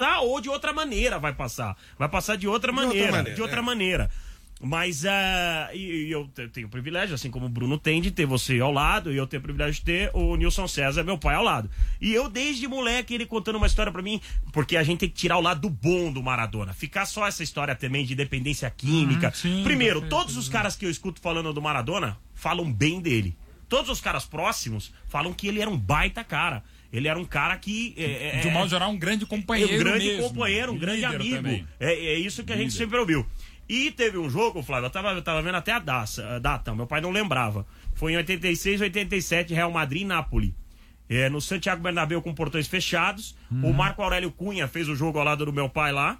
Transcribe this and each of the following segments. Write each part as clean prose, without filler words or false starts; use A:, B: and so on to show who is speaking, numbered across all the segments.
A: ou de outra maneira vai passar. Vai passar de outra maneira. Mas eu tenho o privilégio, assim como o Bruno tem, de ter você ao lado, e eu tenho o privilégio de ter o Nilson César, meu pai, ao lado. E eu, desde moleque, ele contando uma história pra mim, porque a gente tem que tirar o lado bom do Maradona. Ficar só essa história também de dependência química. Primeiro, todos os caras que eu escuto falando do Maradona falam bem dele. Todos os caras próximos falam que ele era um baita cara. Ele era um cara que...
B: de modo geral, um grande companheiro.
A: Um grande companheiro, um grande amigo. É isso que a gente sempre ouviu. E teve um jogo, Flávio, eu tava vendo até a data, meu pai não lembrava. Foi em 86, 87, Real Madrid e Nápoles. No Santiago Bernabéu com portões fechados. O Marco Aurélio Cunha fez o jogo ao lado do meu pai lá.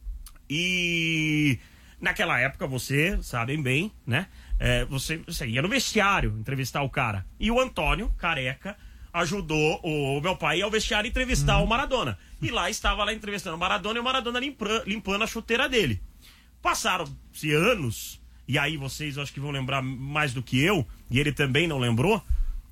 A: E naquela época, você sabem bem, né? Você ia no vestiário entrevistar o cara. E o Antônio, careca, ajudou o meu pai a ir ao vestiário entrevistar o Maradona. E lá estava entrevistando o Maradona e o Maradona limpando a chuteira dele. Passaram-se anos, e aí vocês acho que vão lembrar mais do que eu, e ele também não lembrou,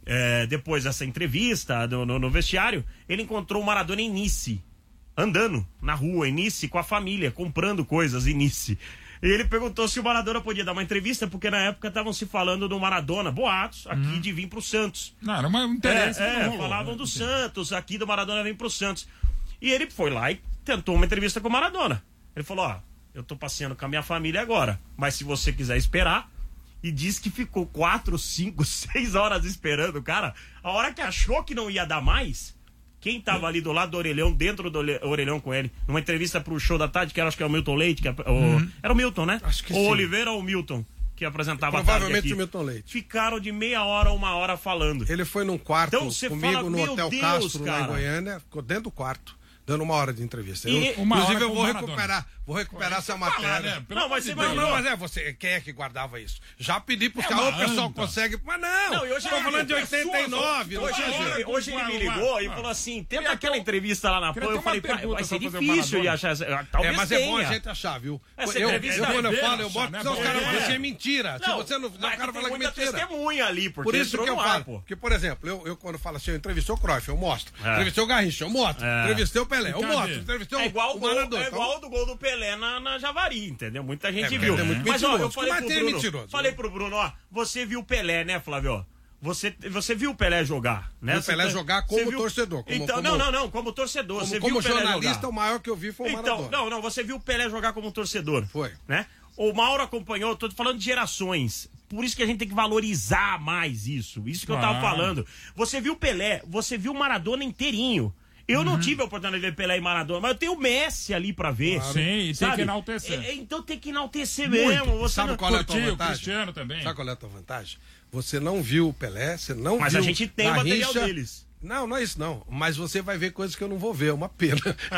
A: depois dessa entrevista no vestiário, ele encontrou o Maradona em Nice, andando na rua em Nice com a família, comprando coisas em Nice. E ele perguntou se o Maradona podia dar uma entrevista, porque na época estavam se falando do Maradona, boatos, aqui de vir pro Santos.
B: Não, era um interesse.
A: Falavam do Santos, aqui do Maradona vem pro Santos. E ele foi lá e tentou uma entrevista com o Maradona. Ele falou, eu tô passeando com a minha família agora, mas se você quiser esperar, e disse que ficou 4, 5, 6 horas esperando, cara. A hora que achou que não ia dar mais, quem tava ali do lado do Orelhão, dentro do Orelhão com ele, numa entrevista pro Show da Tarde, que acho que era o Milton Leite, era o Milton, né?
C: Acho que
A: o
C: sim.
A: Oliveira ou o Milton, que apresentava a tarde
C: provavelmente
A: aqui.
C: o Milton Leite.
A: Ficaram de meia hora a 1 hora falando.
C: Ele foi num quarto
A: Então, você
C: comigo
A: fala,
C: no Hotel
A: Deus,
C: Castro,
A: cara.
C: lá em Goiânia, ficou dentro do quarto, dando 1 hora de entrevista.
B: Inclusive,
C: eu vou recuperar essa matéria.
B: Né?
A: Não, mas
C: você, quem é que guardava isso? Já pedi pros caras, o pessoal consegue, mas não,
A: e hoje
C: tô falando de 89.
A: Hoje ele me ligou e falou assim, tenta aquela entrevista lá na PAN. Eu falei, vai ser difícil de achar. Talvez
C: mas
A: tenha.
C: é bom a gente achar, viu?
A: Essa
C: Eu
A: entrevista
C: quando eu falo, eu
B: né?
C: boto, senão os caras falam assim, é mentira. Se você não, o cara fala que é mentira.
A: Testemunha ali, porque
C: por isso que eu falo. Porque, por exemplo, eu quando falo assim, eu entrevistei o Cruyff, eu mostro. Entrevistei o Garrincha, eu mostro. Entrevistei o Pelé, eu mostro. Entrevistei o Maradona.
A: É igual o do gol do Pelé na Javari, entendeu? Muita gente viu.
C: Muito
A: Mas ó, eu
C: mentiroso.
A: falei pro Bruno, você viu o Pelé, né, Flávio? Você viu o Pelé jogar, né?
C: Viu o Pelé jogar como torcedor.
A: Como torcedor.
C: Como jornalista, o maior que eu vi foi o Maradona.
A: Você viu o Pelé jogar como torcedor.
C: Foi.
A: Né? O Mauro acompanhou, tô falando de gerações. Por isso que a gente tem que valorizar mais isso. Isso que eu tava falando. Você viu o Pelé, você viu o Maradona inteirinho. Eu não tive a oportunidade de ver Pelé e Maradona, mas eu tenho o Messi ali pra ver.
B: Claro. Sim, e tem que enaltecer.
A: Então tem que enaltecer mesmo. Você
C: sabe qual é a tua vantagem?
B: O Cristiano também.
C: Sabe qual é a tua vantagem? Você não viu o Pelé, você não
A: mas
C: viu
A: a gente tem o material deles.
C: Não é isso não. Mas você vai ver coisas que eu não vou ver, é uma pena.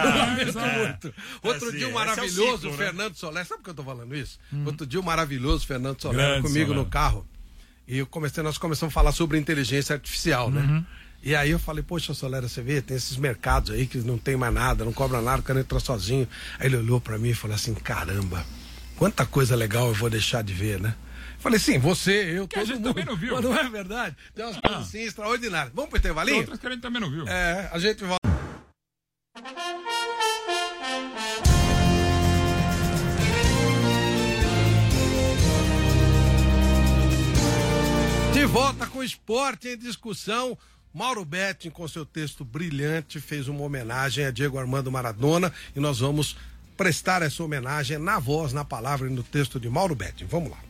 C: Muito. Outro dia, um maravilhoso Fernando Soler, sabe por que eu tô falando isso? Outro dia, um maravilhoso Fernando Soler comigo no carro. E nós começamos a falar sobre inteligência artificial, né? E aí eu falei, poxa, Solera, você vê, tem esses mercados aí que não tem mais nada, não cobra nada, o cara entra sozinho. Aí ele olhou pra mim e falou assim, caramba, quanta coisa legal eu vou deixar de ver, né? Falei, sim, você, eu,
B: que todo mundo. Também não viu.
C: Mas não é verdade? Tem umas coisas assim extraordinárias. Vamos pro intervalinho?
B: Outras que a gente também não viu.
C: A gente volta. De volta com o Esporte em Discussão. Mauro Betting, com seu texto brilhante, fez uma homenagem a Diego Armando Maradona e nós vamos prestar essa homenagem na voz, na palavra e no texto de Mauro Betting. Vamos lá.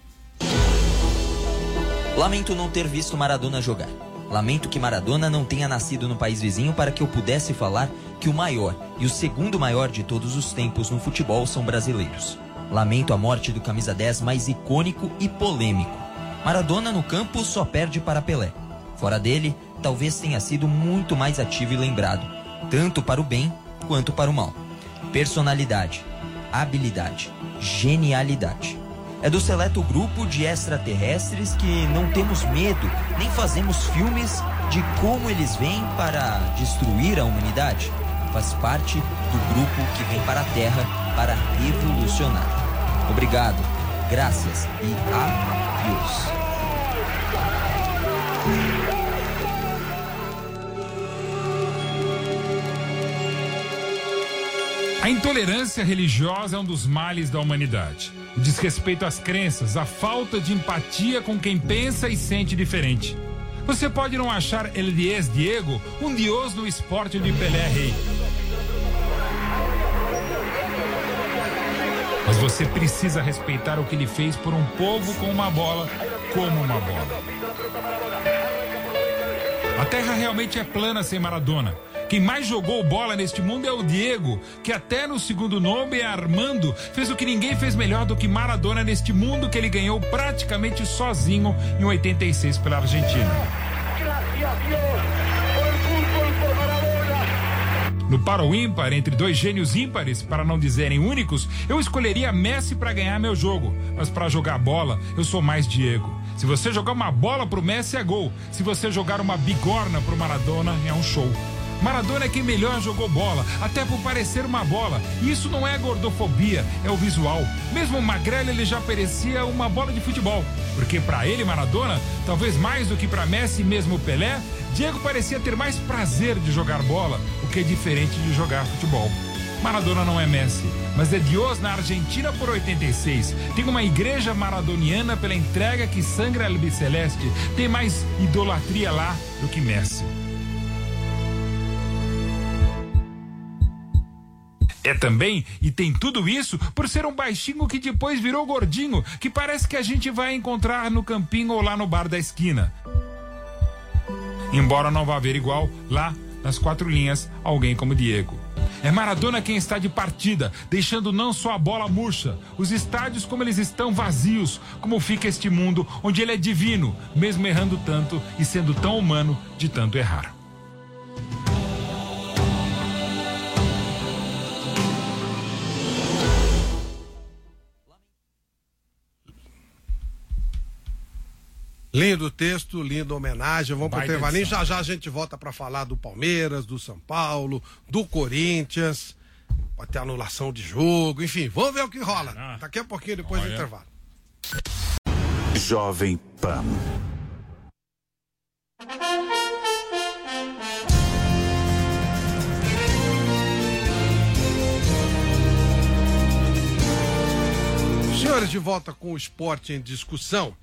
D: Lamento não ter visto Maradona jogar. Lamento que Maradona não tenha nascido no país vizinho para que eu pudesse falar que o maior e o segundo maior de todos os tempos no futebol são brasileiros. Lamento a morte do camisa 10 mais icônico e polêmico. Maradona no campo só perde para Pelé. Fora dele, talvez tenha sido muito mais ativo e lembrado, tanto para o bem quanto para o mal. Personalidade, habilidade, genialidade. É do seleto grupo de extraterrestres que não temos medo, nem fazemos filmes de como eles vêm para destruir a humanidade. Faz parte do grupo que vem para a Terra para revolucionar. Obrigado, graças e adiós.
B: A intolerância religiosa é um dos males da humanidade. O desrespeito às crenças, a falta de empatia com quem pensa e sente diferente. Você pode não achar El 10 Diego um deus no esporte onde Pelé é rei. Mas você precisa respeitar o que ele fez por um povo com uma bola, como uma bola. A terra realmente é plana sem Maradona. Quem mais jogou bola neste mundo é o Diego, que até no segundo nome, Armando, fez o que ninguém fez melhor do que Maradona neste mundo que ele ganhou praticamente sozinho em 86 pela Argentina. No par ou ímpar, entre dois gênios ímpares, para não dizerem únicos, eu escolheria Messi para ganhar meu jogo. Mas para jogar bola, eu sou mais Diego. Se você jogar uma bola pro Messi, é gol. Se você jogar uma bigorna pro Maradona, é um show. Maradona é quem melhor jogou bola, até por parecer uma bola. E isso não é gordofobia, é o visual. Mesmo magrelo, ele já parecia uma bola de futebol. Porque para ele, Maradona, talvez mais do que para Messi e mesmo Pelé, Diego parecia ter mais prazer de jogar bola, o que é diferente de jogar futebol. Maradona não é Messi, mas é Deus na Argentina por 86. Tem uma igreja maradoniana pela entrega que sangra albiceleste. Tem mais idolatria lá do que Messi. É também, e tem tudo isso, por ser um baixinho que depois virou gordinho, que parece que a gente vai encontrar no campinho ou lá no bar da esquina. Embora não vá haver igual, lá, nas quatro linhas, alguém como Diego. É Maradona quem está de partida, deixando não só a bola murcha, os estádios como eles estão vazios, como fica este mundo onde ele é divino, mesmo errando tanto e sendo tão humano de tanto errar.
C: Lindo texto, linda homenagem. Vamos para o intervalinho. Já já a gente volta para falar do Palmeiras, do São Paulo, do Corinthians. Pode ter anulação de jogo, enfim. Vamos ver o que rola. Daqui a pouquinho, depois do intervalo.
E: Jovem Pan.
C: Senhores, de volta com o esporte em discussão.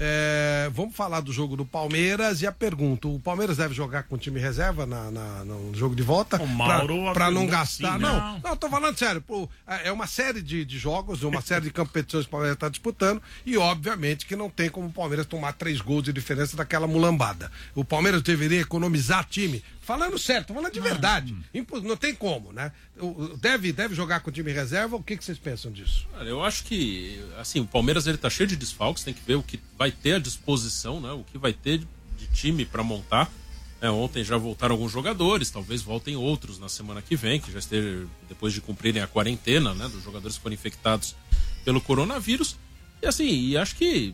C: Vamos falar do jogo do Palmeiras e a pergunta: o Palmeiras deve jogar com o time reserva no jogo de volta? Para não gastar? Sim, não, tô falando sério. É uma série de jogos, uma série de competições que o Palmeiras está disputando e obviamente que não tem como o Palmeiras tomar 3 gols de diferença daquela mulambada. O Palmeiras deveria economizar time. Falando certo, tô falando de verdade. Não tem como, né? Deve jogar com o time reserva. O que vocês pensam disso?
F: Olha, eu acho que, assim, o Palmeiras ele tá cheio de desfalques, tem que ver o que vai ter à disposição, né? O que vai ter de time para montar. Ontem já voltaram alguns jogadores, talvez voltem outros na semana que vem, que já estejam depois de cumprirem a quarentena, né? Dos jogadores que foram infectados pelo coronavírus. E assim, acho que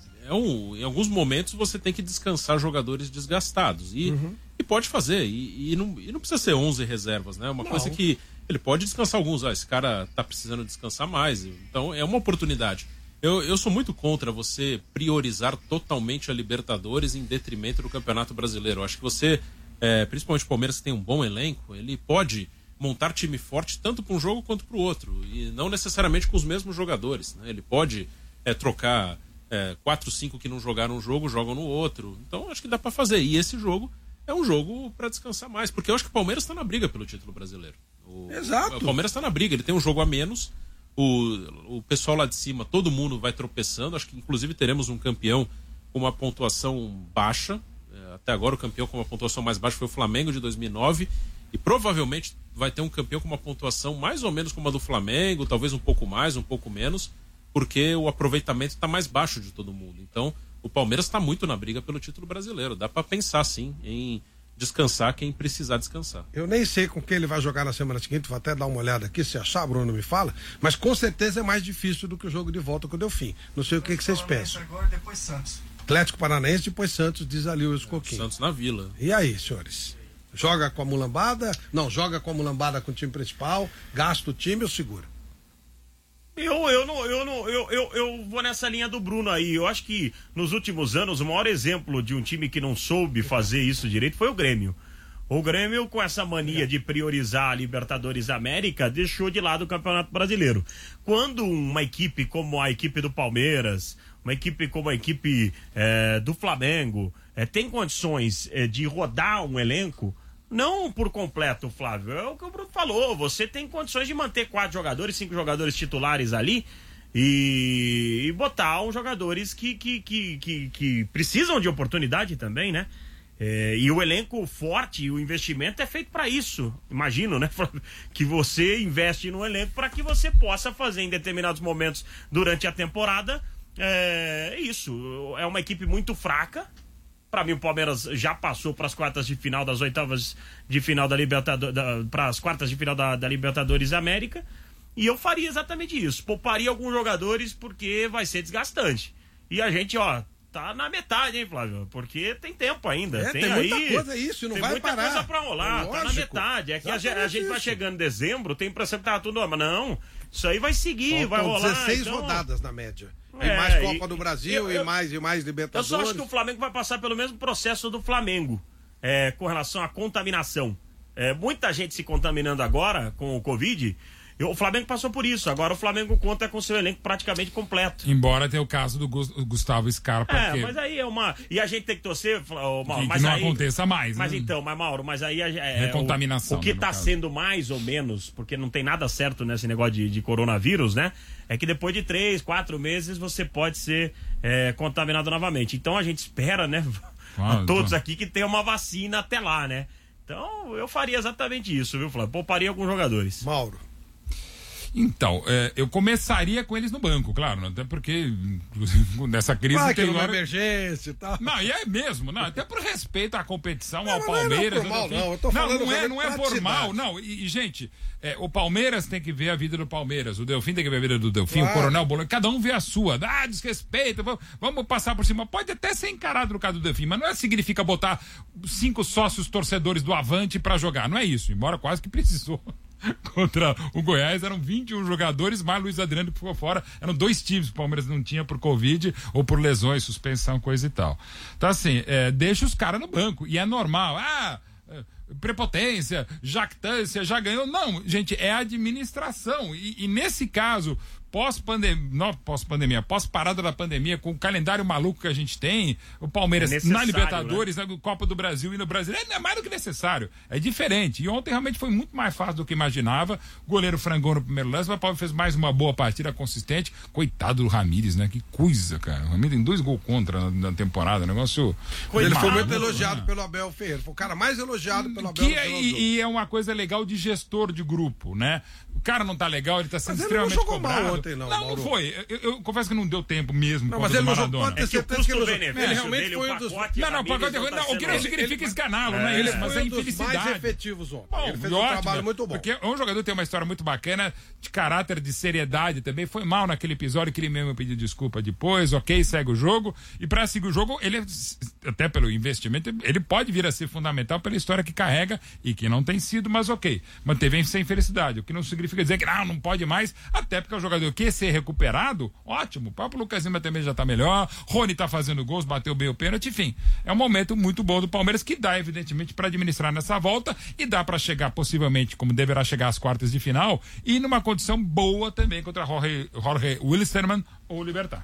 F: em alguns momentos você tem que descansar jogadores desgastados. E pode fazer. E não precisa ser 11 reservas, né? Uma coisa que ele pode descansar alguns. Esse cara tá precisando descansar mais. Então é uma oportunidade. Eu sou muito contra você priorizar totalmente a Libertadores em detrimento do Campeonato Brasileiro. Eu acho que você, principalmente o Palmeiras, que tem um bom elenco, ele pode montar time forte tanto para um jogo quanto para o outro. E não necessariamente com os mesmos jogadores, né? Ele pode trocar 4, 5 que não jogaram um jogo, jogam no outro. Então acho que dá para fazer. E esse jogo é um jogo para descansar mais, porque eu acho que o Palmeiras está na briga pelo título brasileiro.
C: Exato.
F: O Palmeiras está na briga, ele tem um jogo a menos. O pessoal lá de cima, todo mundo vai tropeçando. Acho que inclusive teremos um campeão com uma pontuação baixa. Até agora o campeão com uma pontuação mais baixa foi o Flamengo de 2009. E provavelmente vai ter um campeão com uma pontuação mais ou menos como a do Flamengo, talvez um pouco mais, um pouco menos, porque o aproveitamento está mais baixo de todo mundo. Então o Palmeiras está muito na briga pelo título brasileiro. Dá para pensar sim em descansar quem precisar descansar.
C: Eu nem sei com quem ele vai jogar na semana seguinte, vou até dar uma olhada aqui, se achar, Bruno me fala, mas com certeza é mais difícil do que o jogo de volta com o Delfim. Não sei o que vocês pensam.
G: Agora, depois Santos.
C: Atlético Paranaense, depois Santos, diz ali o Coquinho.
F: Santos na Vila.
C: E aí, senhores? Joga com a mulambada? Não, joga com a mulambada com o time principal, gasta o time ou segura?
A: Eu vou nessa linha do Bruno aí. Eu acho que nos últimos anos o maior exemplo de um time que não soube fazer isso direito foi o Grêmio. O Grêmio, com essa mania de priorizar a Libertadores América, deixou de lado o Campeonato Brasileiro. Quando uma equipe como a equipe do Palmeiras, uma equipe como a equipe do Flamengo, tem condições de rodar um elenco, não por completo, Flávio, é o que o Bruno falou, você tem condições de manter 4 jogadores, 5 jogadores titulares ali e botar uns jogadores que precisam de oportunidade também, né? E o elenco forte, o investimento é feito para isso, imagino, né? Que você investe no elenco para que você possa fazer em determinados momentos durante a temporada. Isso, é uma equipe muito fraca. Para mim o Palmeiras já passou para as quartas de final das oitavas de final da Libertadores, para as quartas de final da Libertadores América, e eu faria exatamente isso, pouparia alguns jogadores porque vai ser desgastante. E a gente, tá na metade, hein, Flávio? Porque tem tempo ainda. Tem muita
C: coisa, isso, não vai parar.
A: Tem muita coisa pra rolar, tá na metade. É que a gente vai chegando em dezembro, tem a impressão que tá tudo... Mas não, isso aí vai seguir, vai rolar.
C: 16 rodadas na média. E mais Copa do Brasil e mais Libertadores.
A: Eu só acho que o Flamengo vai passar pelo mesmo processo do Flamengo, com relação à contaminação. Muita gente se contaminando agora com o Covid... O Flamengo passou por isso, agora o Flamengo conta com seu elenco praticamente completo.
B: Embora tenha o caso do Gustavo Scarpa.
A: Mas aí é uma... E a gente tem que torcer, Mauro,
B: que não aconteça mais,
A: mas
B: né?
A: Então, Mauro, mas aí...
B: Recontaminação.
A: O que está sendo mais ou menos, porque não tem nada certo nesse negócio de coronavírus, né? É que depois de 3, 4 meses você pode ser contaminado novamente. Então a gente espera, né? Todos aqui que tenha uma vacina até lá, né? Então eu faria exatamente isso, viu, Flávio? Pouparia alguns jogadores.
C: Mauro.
B: Então, eu começaria com eles no banco, claro, até porque nessa crise
C: tem uma emergência e tal.
B: Não, e é mesmo, não, até por respeito à competição, ao Palmeiras.
C: Eu tô falando
B: não é por mal, não. E gente, o Palmeiras tem que ver a vida do Palmeiras, o Delfim tem que ver a vida do Delfim, o Coronel Bolonha, cada um vê a sua. Desrespeito, vamos passar por cima. Pode até ser encarado no caso do Delfim, mas não significa botar 5 sócios torcedores do Avante pra jogar, não é isso, embora quase que precisou. Contra o Goiás eram 21 jogadores, mais Luiz Adriano que ficou fora. Eram 2 times que o Palmeiras não tinha por Covid ou por lesões, suspensão, coisa e tal. Então assim, deixa os caras no banco. E é normal. Prepotência, jactância, já ganhou. Não, gente, é administração. E nesse caso, pós-parada da pandemia, com o calendário maluco que a gente tem, o Palmeiras na Libertadores, né? Copa do Brasil e no Brasil, é mais do que necessário, é diferente. E ontem realmente foi muito mais fácil do que imaginava. O goleiro frangou no primeiro lance, mas o Palmeiras fez mais uma boa partida consistente. Coitado do Ramírez, né? Que coisa, cara. O Ramírez tem 2 gols contra na temporada, negócio...
C: Ele foi muito elogiado pelo Abel Ferreira, foi o cara mais elogiado pelo Abel Ferreira.
B: E é uma coisa legal de gestor de grupo, né? O cara não tá legal, ele tá sendo extremamente cobrado. Não foi. Eu confesso que não deu tempo mesmo.
C: Não, mas ele não jogou, pode ter
A: certeza que ele
C: realmente foi um dos...
B: o que não significa esganá-lo, não é isso, mas é infelicidade.
C: Mais efetivos ontem. Ele fez um trabalho muito bom.
B: Porque um jogador tem uma história muito bacana, de caráter, de seriedade também, foi mal naquele episódio que ele mesmo pediu desculpa depois, segue o jogo, e pra seguir o jogo, ele, até pelo investimento, ele pode vir a ser fundamental pela história que carrega e que não tem sido, mas manteve sem infelicidade, o que não significa dizer que não pode mais, até porque o jogador quer ser recuperado, ótimo, o próprio Lucas Lima também já tá melhor, Rony tá fazendo gols, bateu bem o pênalti, enfim, é um momento muito bom do Palmeiras, que dá evidentemente para administrar nessa volta, e dá para chegar possivelmente, como deverá chegar às quartas de final, e numa condição boa também contra Jorge Wilstermann ou Libertad.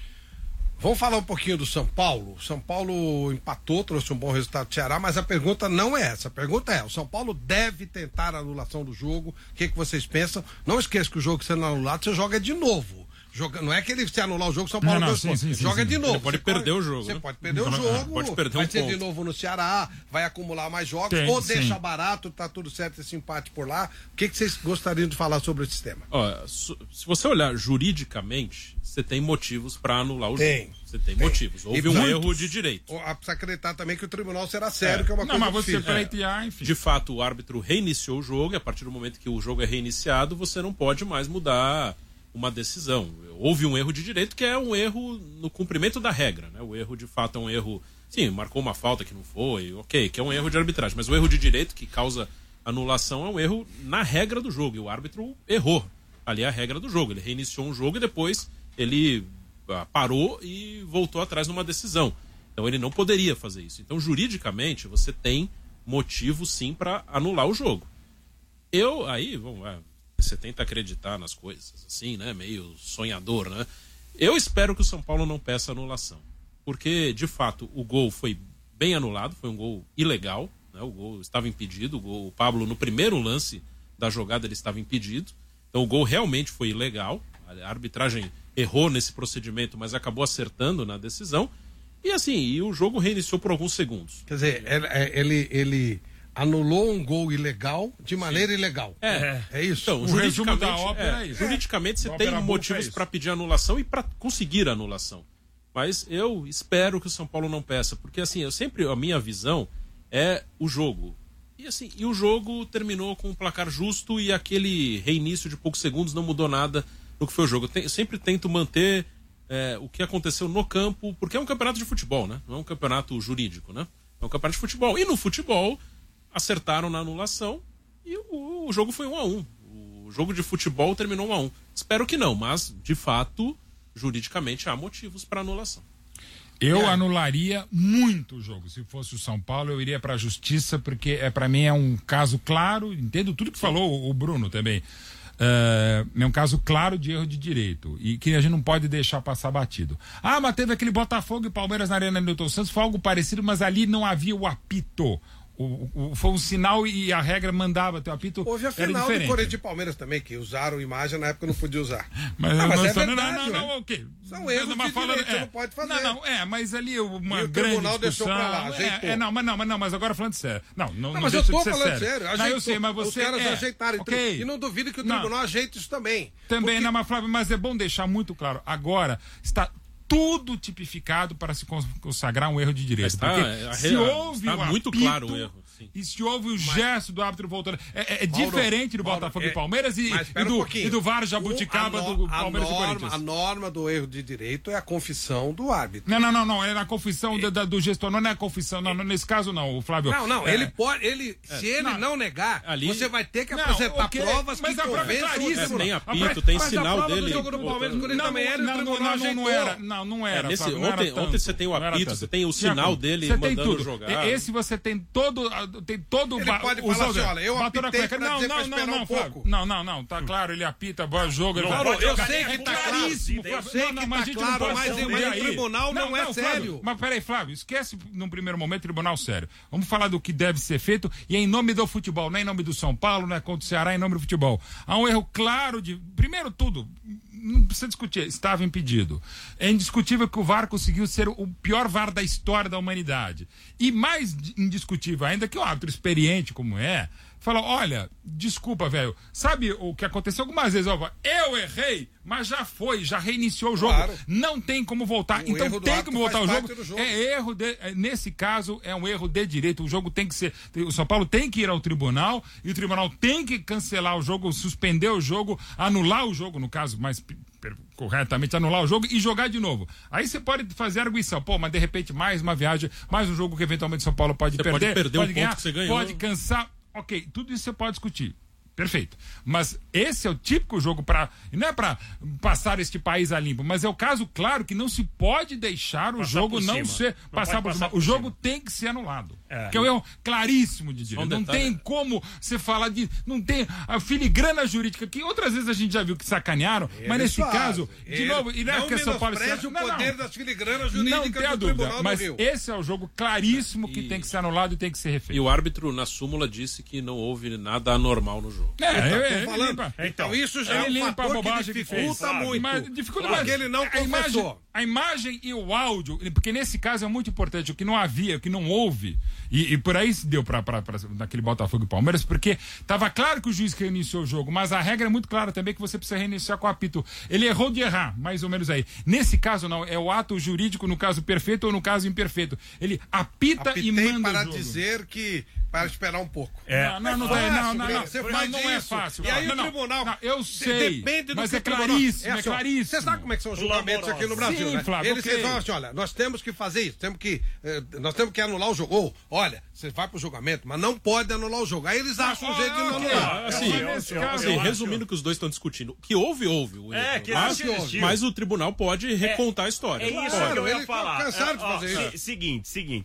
C: Vamos falar um pouquinho do São Paulo. O São Paulo empatou, trouxe um bom resultado do Ceará, mas a pergunta não é essa. A pergunta é: o São Paulo deve tentar a anulação do jogo? O que vocês pensam? Não esqueça que o jogo sendo anulado, você joga de novo. Não é que ele se anular o jogo, São Paulo joga de novo.
F: Você pode perder o jogo.
C: Você pode perder o jogo,
F: pode perder
C: vai ser de novo no Ceará, vai acumular mais jogos, ou deixa barato, tá tudo certo esse empate por lá. O que vocês gostariam de falar sobre o sistema?
F: Se você olhar juridicamente, você tem motivos para anular o jogo. Você tem motivos. Houve um erro de direito.
C: Precisa acreditar também que o tribunal será sério, que é uma coisa
B: mas você
C: difícil.
B: pleitear, enfim.
F: De fato, o árbitro reiniciou o jogo, e a partir do momento que o jogo é reiniciado, você não pode mais mudar uma decisão. Houve um erro de direito, que é um erro no cumprimento da regra, né? O erro, de fato, é um erro... Sim, marcou uma falta que não foi, que é um erro de arbitragem, mas o erro de direito que causa anulação é um erro na regra do jogo, e o árbitro errou. Ali é a regra do jogo. Ele reiniciou um jogo e depois ele parou e voltou atrás numa decisão. Então ele não poderia fazer isso. Então, juridicamente, você tem motivo sim para anular o jogo. Você tenta acreditar nas coisas, assim, né? Meio sonhador, né? Eu espero que o São Paulo não peça anulação. Porque, de fato, o gol foi bem anulado, foi um gol ilegal, né? O gol estava impedido, o Pablo, no primeiro lance da jogada, ele estava impedido. Então, o gol realmente foi ilegal. A arbitragem errou nesse procedimento, mas acabou acertando na decisão. E, assim, o jogo reiniciou por alguns segundos.
C: Quer dizer, ele anulou um gol ilegal de maneira ilegal. É isso?
F: Então,
B: o resumo da ópera é isso.
F: Juridicamente, você tem motivos para pedir anulação e para conseguir a anulação. Mas eu espero que o São Paulo não peça, porque assim, a minha visão é o jogo. E o jogo terminou com um placar justo e aquele reinício de poucos segundos não mudou nada no que foi o jogo. Eu sempre tento manter o que aconteceu no campo, porque é um campeonato de futebol, né? Não é um campeonato jurídico, né? É um campeonato de futebol. E no futebol, acertaram na anulação e o jogo foi 1-1. O jogo de futebol terminou 1-1. Espero que não, mas, de fato, juridicamente há motivos para anulação.
B: Eu anularia muito o jogo. Se fosse o São Paulo, eu iria para a justiça, porque para mim é um caso claro, entendo tudo que falou o Bruno também. É um caso claro de erro de direito e que a gente não pode deixar passar batido. Mas teve aquele Botafogo e Palmeiras na Arena Newton Santos, foi algo parecido, mas ali não havia o apito. Foi um sinal e a regra mandava ter o apito.
C: Houve a final do Corinthians e Palmeiras também, que usaram imagem, na época não podia usar.
B: Mas é verdade,
C: ok. São erros de direito, você não pode fazer.
B: Mas ali uma
C: e
B: grande
C: o tribunal
B: discussão.
C: Deixou pra lá, ajeitou.
B: Mas agora falando sério. Não,
C: mas eu tô falando sério.
B: Eu sei, mas você...
C: Os caras ajeitaram. E não duvido que o tribunal ajeite isso também.
B: Também, mas Flávio, mas é bom deixar muito claro. Agora, está tudo tipificado para se consagrar um erro de direito. Se houve um
F: muito
B: apito,
F: claro o erro.
B: E se houve o gesto do árbitro voltando. É diferente do Botafogo e Palmeiras e do VAR Jabuticaba do Palmeiras e Corinthians.
C: A norma do erro de direito é a confissão do árbitro.
B: Não. É na confissão do gestor, não é a confissão. Não, nesse caso não, Flávio.
C: Ele pode. Se ele não negar, ali, você vai ter que apresentar provas que convençam.
F: Tem apito, tem sinal dele.
C: Do jogo do Palmeiras e Corinthians também era.
B: Não era.
F: Ontem você tem o apito, você tem o sinal dele mandando jogar.
B: Esse você tem todo
C: ele pode falar assim, olha, eu apitei pra dizer pra esperar um pouco.
B: Não, tá claro, ele apita, jogo...
C: Eu sei que tá claríssimo, eu sei que tá claro, mas o tribunal não é sério.
B: Mas peraí, Flávio, esquece num primeiro momento tribunal sério. Vamos falar do que deve ser feito e é em nome do futebol, não é em nome do São Paulo, não é contra o Ceará, é em nome do futebol. Há um erro claro de... Primeiro tudo... Não precisa discutir, estava impedido. É indiscutível que o VAR conseguiu ser o pior VAR da história da humanidade. E mais indiscutível ainda que o árbitro experiente como fala, olha, desculpa, velho, sabe o que aconteceu algumas vezes? Eu errei, mas já reiniciou o jogo. Claro. Não tem como voltar. Então tem como voltar o jogo. Nesse caso, é um erro de direito. O jogo tem que ser. O São Paulo tem que ir ao tribunal e o tribunal tem que cancelar o jogo, suspender o jogo, anular o jogo, no caso, mais corretamente anular o jogo e jogar de novo. Aí você pode fazer arguição, mas de repente mais uma viagem, mais um jogo que eventualmente o São Paulo pode perder.
F: Pode perder um ponto que você ganhou.
B: Pode cansar. Ok, tudo isso você pode discutir. Perfeito. Mas esse é o típico jogo não é para passar este país a limpo, mas é o caso claro que não se pode deixar o jogo não ser passar por cima. O jogo tem que ser anulado. Que é um erro claríssimo de direito. Não tem como você falar de... Não tem a filigrana jurídica, que outras vezes a gente já viu que sacanearam, mas nesse caso, de novo... E não é que São Paulo...
C: o poder das filigranas jurídicas
B: não tem a dúvida, mas esse é o jogo claríssimo que tem que ser anulado e tem que ser refeito.
F: E o árbitro, na súmula, disse que não houve nada anormal no jogo.
C: Então isso já é um fator que dificulta muito. Porque ele não confessou.
B: A imagem e o áudio, porque nesse caso é muito importante, o que não havia, o que não houve, e por aí se deu para naquele Botafogo e Palmeiras, porque estava claro que o juiz reiniciou o jogo, mas a regra é muito clara também que você precisa reiniciar com o apito. Ele errou de errar, mais ou menos aí. Nesse caso não, é o ato jurídico no caso perfeito ou no caso imperfeito. Ele apita e manda
C: para
B: o jogo.
C: Dizer que para esperar um pouco.
B: Não é fácil.
C: E aí o tribunal...
B: eu sei,
C: depende do
B: mas é claríssimo, é claríssimo.
C: Você sabe como é que são os julgamentos aqui no Brasil,
B: sim,
C: né?
B: Flávio,
C: Eles falam assim, olha, nós temos que fazer isso, nós temos que anular o jogo. Ou, olha, você vai pro julgamento, mas não pode anular o jogo. Aí eles acham um jeito de não anular.
F: Resumindo o que os dois estão discutindo, que houve o erro. Mas o tribunal pode recontar a história.
A: É isso que eu ia falar.
C: Cansaram de fazer isso.
A: Seguinte.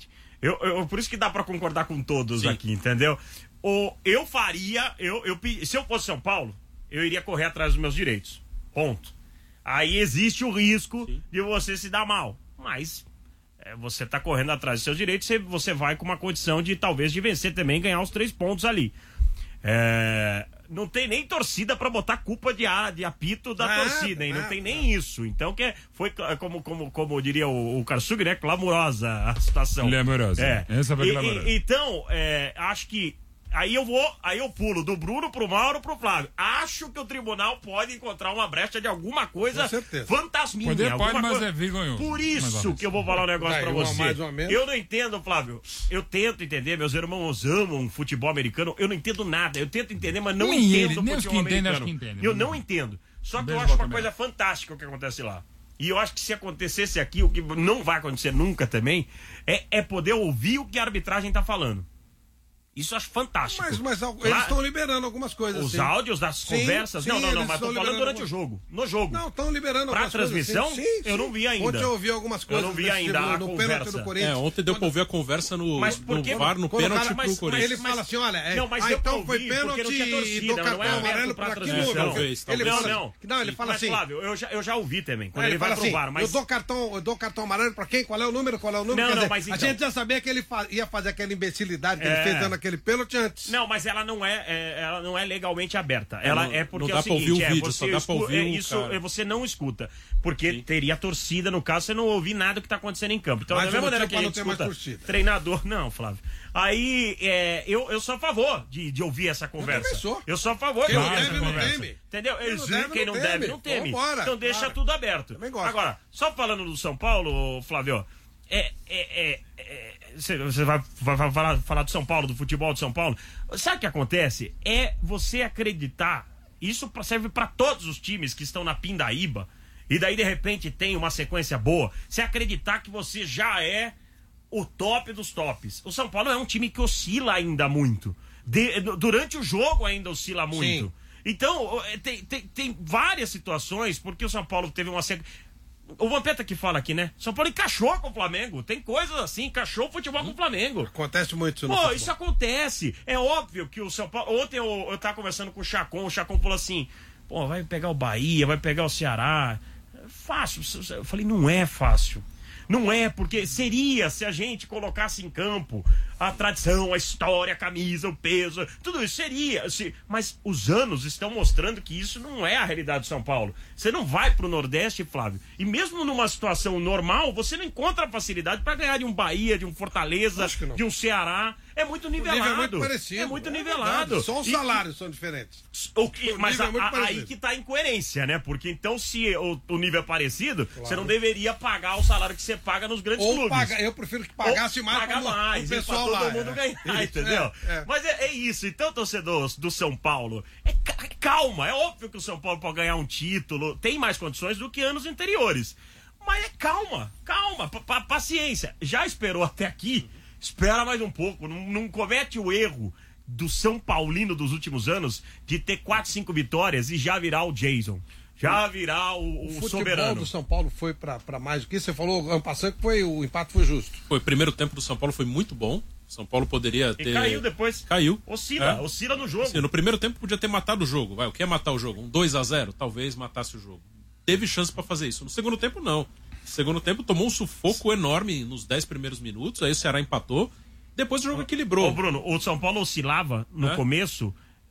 A: Por isso que dá pra concordar com todos aqui, entendeu? Eu faria, se eu fosse São Paulo, eu iria correr atrás dos meus direitos. Ponto. Aí existe o risco de você se dar mal. Mas você tá correndo atrás dos seus direitos, você vai com uma condição de talvez de vencer também, ganhar os 3 pontos ali. Não tem nem torcida pra botar culpa de apito da torcida, hein? Não tem nem isso. Então, foi como diria o Karsug, né? Clamorosa a situação.
B: Clamorosa. Essa foi clamorosa.
A: Então, acho que aí eu pulo do Bruno pro Mauro pro Flávio. Acho que o tribunal pode encontrar uma brecha de alguma coisa fantasminha.
B: Mas é vergonhoso.
A: Por isso que eu vou falar um negócio pra você. Eu não entendo, Flávio. Eu tento entender, meus irmãos amam futebol americano. Eu não entendo nada. Eu tento entender, mas não entendo futebol americano. Eu não entendo. Só que eu acho uma coisa fantástica o que acontece lá. E eu acho que se acontecesse aqui, o que não vai acontecer nunca também, é poder ouvir o que a arbitragem tá falando. Isso eu acho fantástico.
C: Mas eles estão liberando algumas coisas.
A: Os áudios das conversas? Não, mas tô falando durante o jogo. No jogo.
C: Não, estão liberando algumas
A: coisas. Pra transmissão? Eu não vi ainda.
C: Ontem eu ouvi algumas coisas.
A: Eu não vi ainda a conversa.
F: Ontem deu pra ouvir a conversa no VAR, no pênalti pro Corinthians.
C: Ele fala assim, olha, então foi pênalti e do cartão amarelo pra aqui Não, ele fala assim.
A: Flávio, eu já ouvi também, quando ele vai pro VAR.
C: Eu dou cartão amarelo pra quem? Qual é o número? A gente já sabia que ele ia fazer aquela imbecilidade que ele fez dando aquele pênalti antes.
A: Não, mas ela não é legalmente aberta. Ela é porque
F: é o seguinte,
A: você não escuta. Porque teria torcida, no caso, você não ouve nada do que tá acontecendo em campo. Então, da mesma maneira que a gente escuta treinador... Não, Flávio. Aí, eu sou a favor de ouvir essa conversa. Eu sou a favor de ouvir essa conversa. Entendeu? Quem não deve, não teme. Então deixa tudo aberto. Agora, só falando do São Paulo, Flávio, você vai falar do São Paulo, do futebol de São Paulo. Sabe o que acontece? É você acreditar. Isso serve para todos os times que estão na pindaíba. E daí, de repente, tem uma sequência boa. Você acreditar que você já é o top dos tops. O São Paulo é um time que oscila ainda muito. Durante o jogo ainda oscila muito. Sim. Então, tem várias situações, porque o São Paulo teve uma sequência. O Vampeta que fala aqui, né? São Paulo encaixou com o Flamengo. Tem coisas assim, encaixou o futebol com o Flamengo.
C: Acontece muito isso no futebol.
A: Isso acontece. É óbvio que o São Paulo... Ontem eu tava conversando com o Chacon falou assim, vai pegar o Bahia, vai pegar o Ceará. Fácil. Eu falei, não é fácil. Não é, porque seria se a gente colocasse em campo a tradição, a história, a camisa, o peso, tudo isso seria. Mas os anos estão mostrando que isso não é a realidade de São Paulo. Você não vai pro Nordeste, Flávio, e mesmo numa situação normal, você não encontra facilidade para ganhar de um Bahia, de um Fortaleza, de um Ceará. É muito nivelado.
C: É muito parecido.
A: É muito nivelado.
C: Só os salários são diferentes.
A: Mas aí que tá a incoerência, né? Porque então, se o nível é parecido, você não deveria pagar o salário que você paga nos grandes clubes.
C: Eu prefiro que pagasse mais
A: para o pessoal lá. Todo mundo ganhar, entendeu? Mas é isso. Então, torcedor do São Paulo, calma. É óbvio que o São Paulo pode ganhar um título, tem mais condições do que anos anteriores. Mas calma. Paciência. Já esperou até aqui? Espera mais um pouco, não comete o erro do São Paulino dos últimos anos de ter 4, 5 vitórias e já virar o Jason, já virar o soberano. O futebol
C: do São Paulo foi pra mais do que isso. Você falou, ano passado, que o empate foi justo.
F: O primeiro tempo do São Paulo foi muito bom. São Paulo poderia ter...
A: E caiu depois.
F: Caiu.
A: Oscila no jogo.
F: No primeiro tempo podia ter matado o jogo. O que é matar o jogo? Um 2-0, talvez matasse o jogo. Teve chance pra fazer isso. No segundo tempo, não. Segundo tempo tomou um sufoco enorme nos 10 primeiros minutos, aí o Ceará empatou, depois o jogo equilibrou.
A: Bruno, o São Paulo oscilava no começo,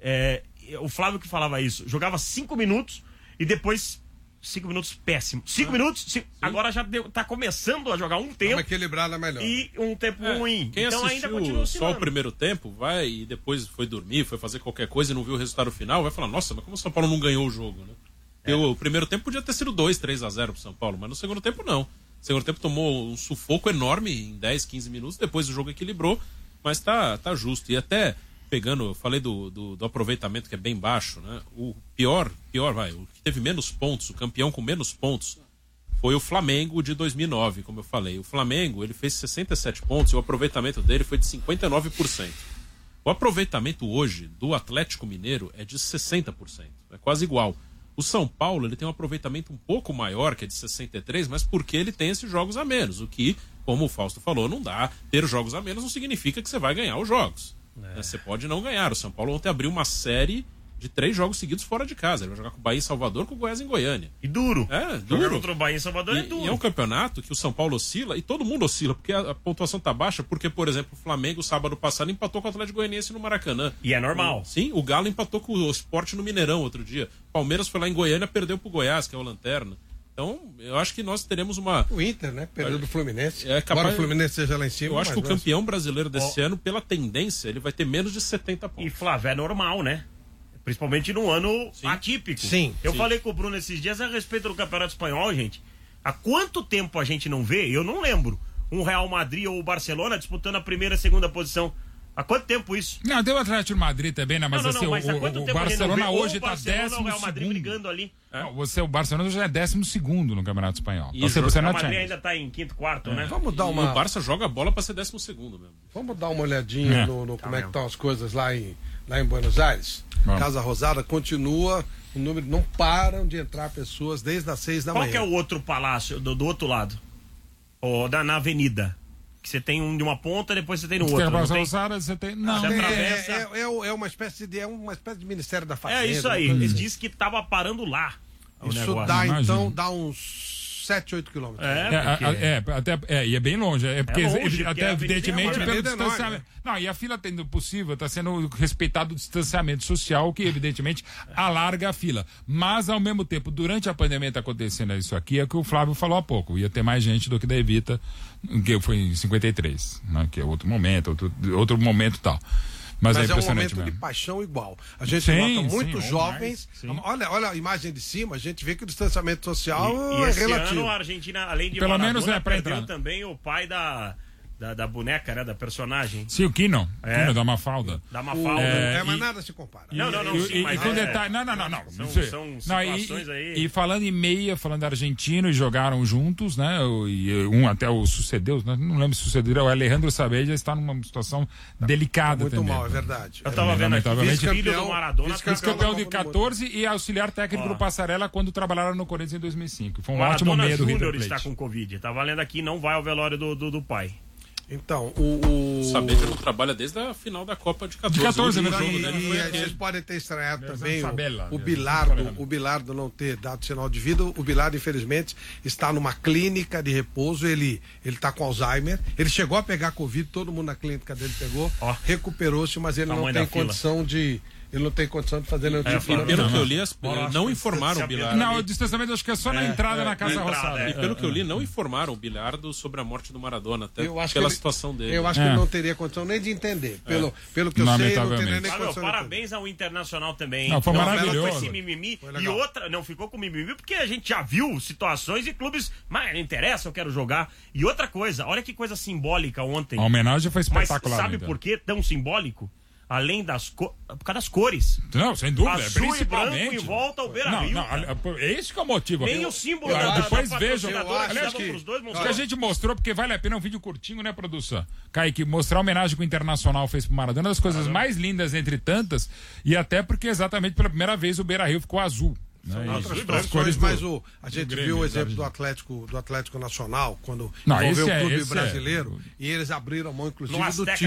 A: o Flávio que falava isso, jogava 5 minutos e depois 5 minutos péssimo. 5 minutos, agora já tá começando a jogar um tempo.
C: Equilibrada melhor.
A: E um tempo ruim.
F: Quem então ainda continua só o primeiro tempo, vai e depois foi dormir, foi fazer qualquer coisa e não viu o resultado final, vai falar, nossa, mas como o São Paulo não ganhou o jogo, né? O primeiro tempo podia ter sido 2-3-0 pro São Paulo, mas no segundo tempo não. No segundo tempo tomou um sufoco enorme em 10, 15 minutos, depois o jogo equilibrou, mas tá justo. E até pegando, eu falei do aproveitamento que é bem baixo, né? O pior, o que teve menos pontos, o campeão com menos pontos, foi o Flamengo de 2009, como eu falei. O Flamengo, ele fez 67 pontos e o aproveitamento dele foi de 59%. O aproveitamento hoje do Atlético Mineiro é de 60%, é quase igual. O São Paulo, ele tem um aproveitamento um pouco maior, que é de 63%, mas porque ele tem esses jogos a menos, o que como o Fausto falou, não dá. Ter jogos a menos não significa que você vai ganhar os jogos. Você pode não ganhar. O São Paulo ontem abriu uma série de 3 jogos seguidos fora de casa. Ele vai jogar com o Bahia em Salvador, com o Goiás em Goiânia.
A: E duro.
F: Duro.
A: Jogar contra o Bahia em Salvador é duro.
F: E é um campeonato que o São Paulo oscila, e todo mundo oscila, porque a pontuação tá baixa, porque, por exemplo, o Flamengo, sábado passado, empatou com o Atlético Goianiense no Maracanã.
A: E é normal.
F: Sim, o Galo empatou com o Sport no Mineirão outro dia. Palmeiras foi lá em Goiânia, perdeu pro Goiás, que é o Lanterna. Então, eu acho que nós teremos uma...
C: O Inter, né? Perdeu do Fluminense.
F: É capaz...
C: Agora o Fluminense seja lá em cima.
F: Eu acho que o campeão brasileiro desse ano, pela tendência, ele vai ter menos de 70 pontos.
A: E, Flávio, é normal, né? Principalmente num ano atípico.
C: Sim.
A: Eu falei com o Bruno esses dias a respeito do Campeonato Espanhol, gente. Há quanto tempo a gente não vê? Eu não lembro. Um Real Madrid ou o Barcelona disputando a primeira e segunda posição. Há quanto tempo isso?
B: Não, deu o Atlético de Madrid também, né? Mas,
A: não,
B: assim,
A: mas há quanto
B: o
A: tempo
B: Barcelona hoje
A: tá
B: 10º.
A: O Real Madrid brigando ali.
B: O Barcelona já é 12º no Campeonato Espanhol.
A: E o Real Madrid ainda tá em quinto, quarto, né?
C: Vamos dar uma...
F: E o Barça joga a bola pra ser 12º mesmo.
C: Vamos dar uma olhadinha no como é que estão as coisas lá em Buenos Aires.
B: Vamos.
C: Casa Rosada continua, o número não param de entrar pessoas desde as 6 da manhã.
A: Qual que é o outro palácio do outro lado? Na avenida. Que você tem um de uma ponta, depois você tem no outro.
B: Tem a Casa Rosada, você tem... Não,
A: você atravessa...
C: é uma espécie de Ministério da Fazenda.
A: É isso aí. Eles disseram que tava parando lá.
C: Isso dá, então, dá uns 7, 8 quilômetros.
B: E é bem longe. É porque,
A: longe,
B: até evidentemente, pelo distanciamento.
C: Né?
B: Não, e a fila tendo possível, está sendo respeitado o distanciamento social, que evidentemente alarga a fila. Mas, ao mesmo tempo, durante a pandemia está acontecendo isso aqui, é o que o Flávio falou há pouco. Ia ter mais gente do que da Evita, que foi em 53, né? Que é outro momento e tal. Mas é
C: um momento
B: mesmo.
C: de paixão igual. A gente nota muitos jovens. Olha a imagem de cima, a gente vê que o distanciamento social
A: é
C: esse relativo.
A: Ano, a Argentina, além de
B: pelo menos
A: perdeu também o pai da boneca, né? Da personagem.
B: Sim, o Kino. Kino da Mafalda.
A: Da Mafalda.
C: Mas nada se compara.
A: Não.
B: E com detalhe. Não.
A: São situações aí.
B: E falando em meia, falando argentino, e jogaram juntos, né? E um até o sucedeu, não lembro se sucedeu, o Alejandro Sabella está numa situação delicada
C: muito
B: também.
C: Muito mal, é verdade.
A: Eu tava vendo aqui, filho do Maradona.
B: Vice-campeão de 14 e auxiliar técnico do Passarella quando trabalharam no Corinthians em 2005. Foi um ótimo meia do River Plate.
A: Está com Covid. Tá valendo aqui, não vai ao velório do pai.
C: Então, o
F: Sabella não trabalha desde a final da Copa de 14.
B: De 14, né?
C: E vocês podem ter estranhado também o Bilardo não ter dado sinal de vida. O Bilardo, infelizmente, está numa clínica de repouso. Ele está com Alzheimer. Ele chegou a pegar Covid, todo mundo na clínica dele pegou, recuperou-se, mas ele não tem condição de... Ele não tem condição de fazer nenhum tipo de...
F: Pelo que eu li, não informaram o Bilardo.
B: Não, o distanciamento acho que é só na entrada na Casa Rosada.
F: E pelo que eu li, não informaram o Bilardo sobre a morte do Maradona, até pela situação dele.
C: Eu acho que ele não teria condição nem de entender. Pelo que eu sei, não teria nem condição.
A: Parabéns ao Internacional também.
B: Não, foi maravilhoso.
A: Com esse mimimi. E outra, não ficou com mimimi porque a gente já viu situações e clubes, mas não interessa, eu quero jogar. E outra coisa, olha que coisa simbólica ontem.
B: A homenagem foi espetacular.
A: Mas sabe por que tão simbólico? Além por causa das cores.
B: Não, sem dúvida.
A: Azul
B: principalmente.
A: E branco em volta ao Beira-Rio.
B: É isso que é o motivo.
A: Nem o símbolo
B: depois vejam.
A: Aliás,
B: que a gente mostrou, porque vale a pena um vídeo curtinho, né, produção? Kaique, mostrar a homenagem que o Internacional fez pro Maradona, das coisas mais lindas entre tantas, e até porque exatamente pela primeira vez o Beira-Rio ficou azul.
C: Outras cores, mas a gente viu o exemplo do Atlético Nacional, quando envolveu o clube brasileiro, e eles abriram mão, inclusive, do título.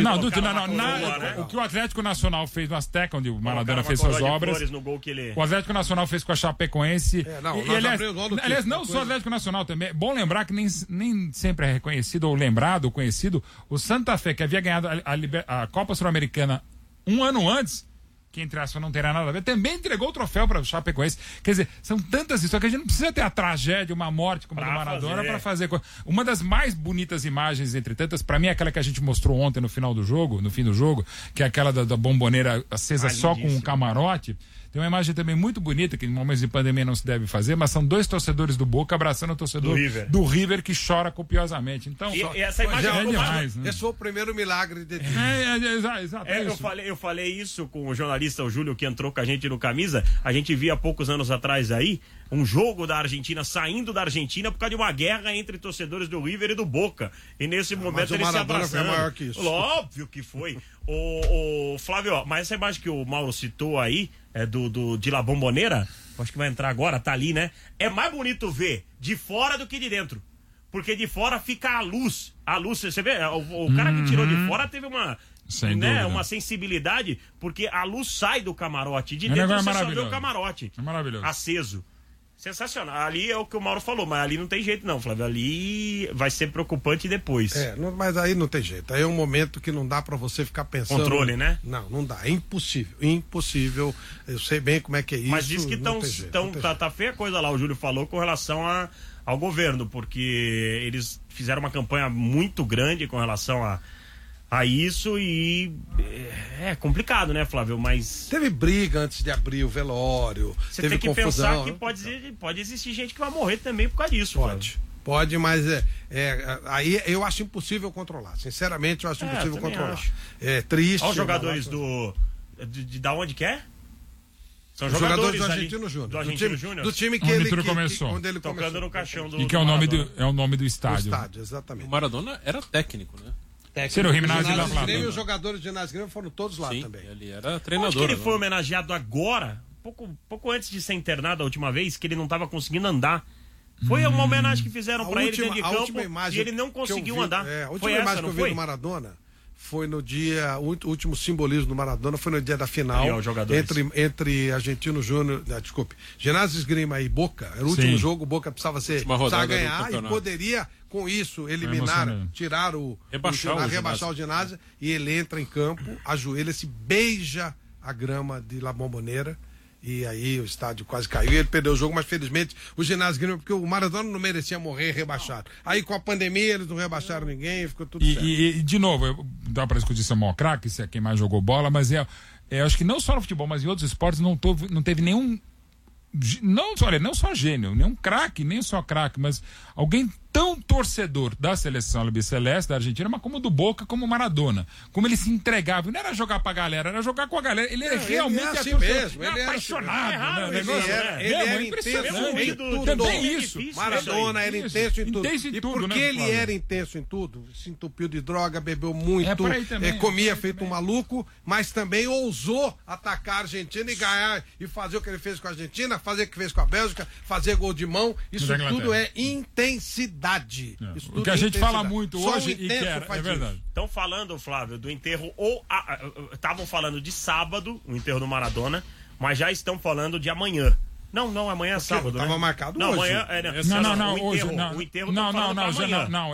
B: O que o Atlético Nacional fez no Azteca, onde o Maradona fez suas obras, o Atlético Nacional fez com a Chapecoense. Aliás, não só o Atlético Nacional também. É bom lembrar que nem sempre é reconhecido ou lembrado ou conhecido o Santa Fé, que havia ganhado a Copa Sul-Americana um ano antes, que entre aspas não terá nada a ver, também entregou o troféu para o Chapecoense. Quer dizer, são tantas histórias que a gente não precisa ter a tragédia, uma morte como a do Maradona para fazer. Uma das mais bonitas imagens entre tantas, para mim, é aquela que a gente mostrou ontem no fim do jogo, que é aquela da bomboneira acesa só com um camarote. Tem uma imagem também muito bonita, que em momentos de pandemia não se deve fazer, mas são dois torcedores do Boca abraçando o torcedor do River que chora copiosamente. Então,
A: e essa imagem
C: é demais, né? Esse foi o primeiro milagre de Deus.
B: Exato.
A: Eu falei isso com o jornalista o Júlio, que entrou com a gente no Camisa. A gente via há poucos anos atrás aí um jogo da Argentina saindo da Argentina por causa de uma guerra entre torcedores do River e do Boca. E nesse momento eles se abraçando.
C: Foi maior que isso.
A: Óbvio que foi. O Flávio, mas essa imagem que o Mauro citou aí, de La Bombonera, acho que vai entrar agora, tá ali, né? É mais bonito ver de fora do que de dentro. porque de fora fica a luz. A luz, você vê, o cara que tirou de fora teve uma sensibilidade, porque a luz sai do camarote. De dentro você só vê o camarote aceso. Sensacional. Ali é o que o Mauro falou, mas ali não tem jeito não, Flávio. Ali vai ser preocupante depois.
C: Mas aí não tem jeito. Aí é um momento que não dá pra você ficar pensando...
A: Controle, né?
C: Não dá. É impossível. Eu sei bem como é que é isso.
A: Mas diz que tá feia a coisa lá, o Júlio falou, com relação ao governo, porque eles fizeram uma campanha muito grande com relação a isso e é complicado, né, Flávio? Mas
C: teve briga antes de abrir o velório,
A: você
C: teve
A: tem que
C: confusão,
A: pensar que pode existir gente que vai morrer também por causa disso.
C: Pode, mas aí eu acho impossível controlar. Sinceramente, eu acho impossível controlar.
A: Acho.
C: É triste.
A: Olha os jogadores da onde que é? São jogadores
C: do Argentino Júnior.
A: Do Argentino Júnior?
C: Do time
B: onde ele começou.
C: Onde ele começou.
A: Tocando no caixão do...
B: E que é o nome do estádio.
C: Exatamente.
F: O Maradona era técnico, né?
B: Ser o Ginásio da
C: Plata. E os jogadores do Ginásio Grêmio foram todos lá também.
F: Ele era treinador.
A: Acho que ele foi homenageado agora, pouco antes de ser internado a última vez, que ele não estava conseguindo andar. Foi uma homenagem que fizeram para ele dentro de campo e ele não conseguiu andar.
C: A última imagem que eu vi do Maradona foi no dia, o último simbolismo do Maradona foi no dia da final entre Argentino Júnior, Ginásio Esgrima e Boca. Era o último jogo, Boca precisava ganhar e poderia com isso eliminar, rebaixar o Ginásio, e ele entra em campo, ajoelha-se, beija a grama de La Bombonera. E aí o estádio quase caiu e ele perdeu o jogo, mas felizmente o Ginásio ganhou, porque o Maradona não merecia morrer rebaixado. Aí com a pandemia eles não rebaixaram ninguém, ficou tudo certo.
B: E de novo, dá pra discutir se é o maior craque, se é quem mais jogou bola, mas acho que não só no futebol, mas em outros esportes não teve nenhum... Não só gênio, nem um craque, nem só craque, mas alguém tão torcedor da seleção albiceleste da Argentina, mas como do Boca, como o Maradona. Como ele se entregava. Não era jogar pra galera, era jogar com a galera. Ele era realmente
C: assim mesmo. Ele
B: apaixonado.
C: Ele era intenso em tudo.
B: Também isso.
C: Maradona era intenso em tudo.
B: E
C: porque ele era intenso em tudo, se entupiu de droga, bebeu muito, comia feito um maluco, mas também ousou atacar a Argentina e ganhar e fazer o que ele fez com a Argentina, fazer o que fez com a Bélgica, fazer gol de mão. Isso tudo é intensidade.
B: O que a gente fala muito hoje e quer, é verdade.
A: Estão falando, Flávio, do enterro estavam falando de sábado, o enterro do Maradona, mas já estão falando de amanhã. Não, amanhã é sábado, né?
C: Tava marcado hoje.
B: Não, hoje.
A: O enterro não.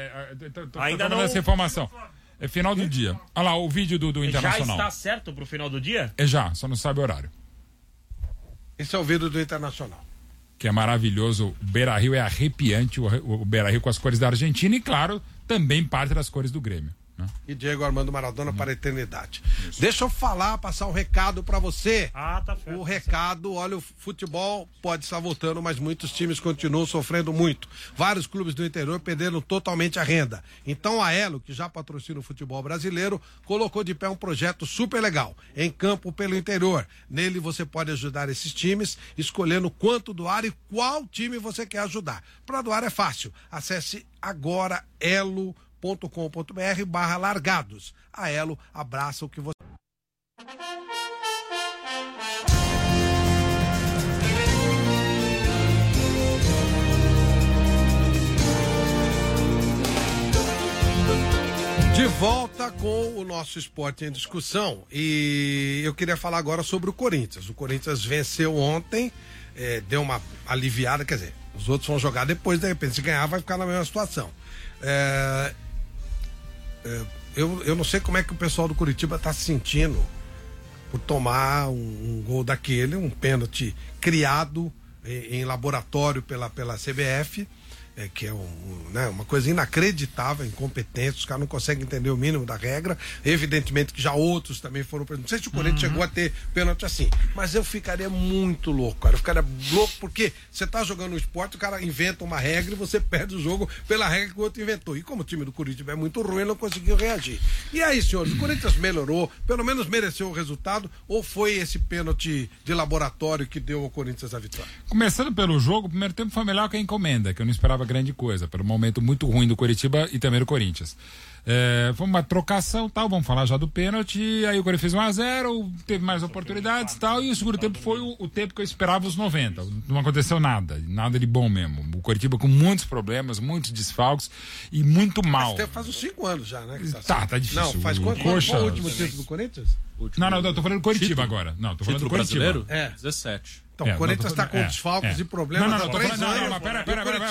B: Ainda não essa informação. É final do dia. Olha lá, o vídeo do Internacional.
A: Já está certo pro final do dia?
B: Só não sabe o horário.
C: Esse é o vídeo do Internacional.
B: Que é maravilhoso, o Beira-Rio é arrepiante, o Beira-Rio com as cores da Argentina e, claro, também parte das cores do Grêmio. Né?
C: E Diego Armando Maradona para a eternidade. Isso. Deixa eu passar um recado para você.
A: Tá certo.
C: O recado, olha, o futebol pode estar voltando, mas muitos times continuam sofrendo muito. Vários clubes do interior perderam totalmente a renda. Então a Elo, que já patrocina o futebol brasileiro, colocou de pé um projeto super legal, Em Campo pelo Interior. Nele você pode ajudar esses times, escolhendo quanto doar e qual time você quer ajudar. Para doar é fácil. Acesse agora elo.com.br/largados. A Elo abraça o que você... De volta com o nosso Esporte em Discussão, e eu queria falar agora sobre o Corinthians. O Corinthians venceu ontem, deu uma aliviada, quer dizer, os outros vão jogar depois, de repente, se ganhar vai ficar na mesma situação. Eu não sei como é que o pessoal do Curitiba está se sentindo por tomar um gol daquele, um pênalti criado em laboratório pela CBF, que é uma coisa inacreditável, incompetência, os caras não conseguem entender o mínimo da regra. Evidentemente que já outros também foram. Não sei se o Corinthians chegou a ter pênalti assim, mas eu ficaria muito louco, cara. Eu ficaria louco porque você tá jogando um esporte, o cara inventa uma regra e você perde o jogo pela regra que o outro inventou. E como o time do Corinthians é muito ruim, não conseguiu reagir. E aí, senhores, o Corinthians melhorou, pelo menos mereceu o resultado, ou foi esse pênalti de laboratório que deu ao Corinthians a vitória?
B: Começando pelo jogo, o primeiro tempo foi melhor que a encomenda, que eu não esperava grande coisa, pelo momento muito ruim do Coritiba e também do Corinthians. Foi uma trocação, tal, vamos falar já do pênalti, aí o Corinthians fez 1-0, teve mais oportunidades e tal, e o segundo tempo foi o tempo que eu esperava, os 90. Não aconteceu nada de bom mesmo. O Coritiba com muitos problemas, muitos desfalques e muito mal.
C: Mas faz uns 5 anos já, né?
B: Tá difícil.
C: Não, faz quanto? Qual o último título do Corinthians?
B: Não, tô falando do Coritiba agora. Não, tô falando do Coritiba.
F: Brasileiro? 17.
C: Então, o Corinthians está com desfalques e problemas há 3 anos.
B: Não, pera,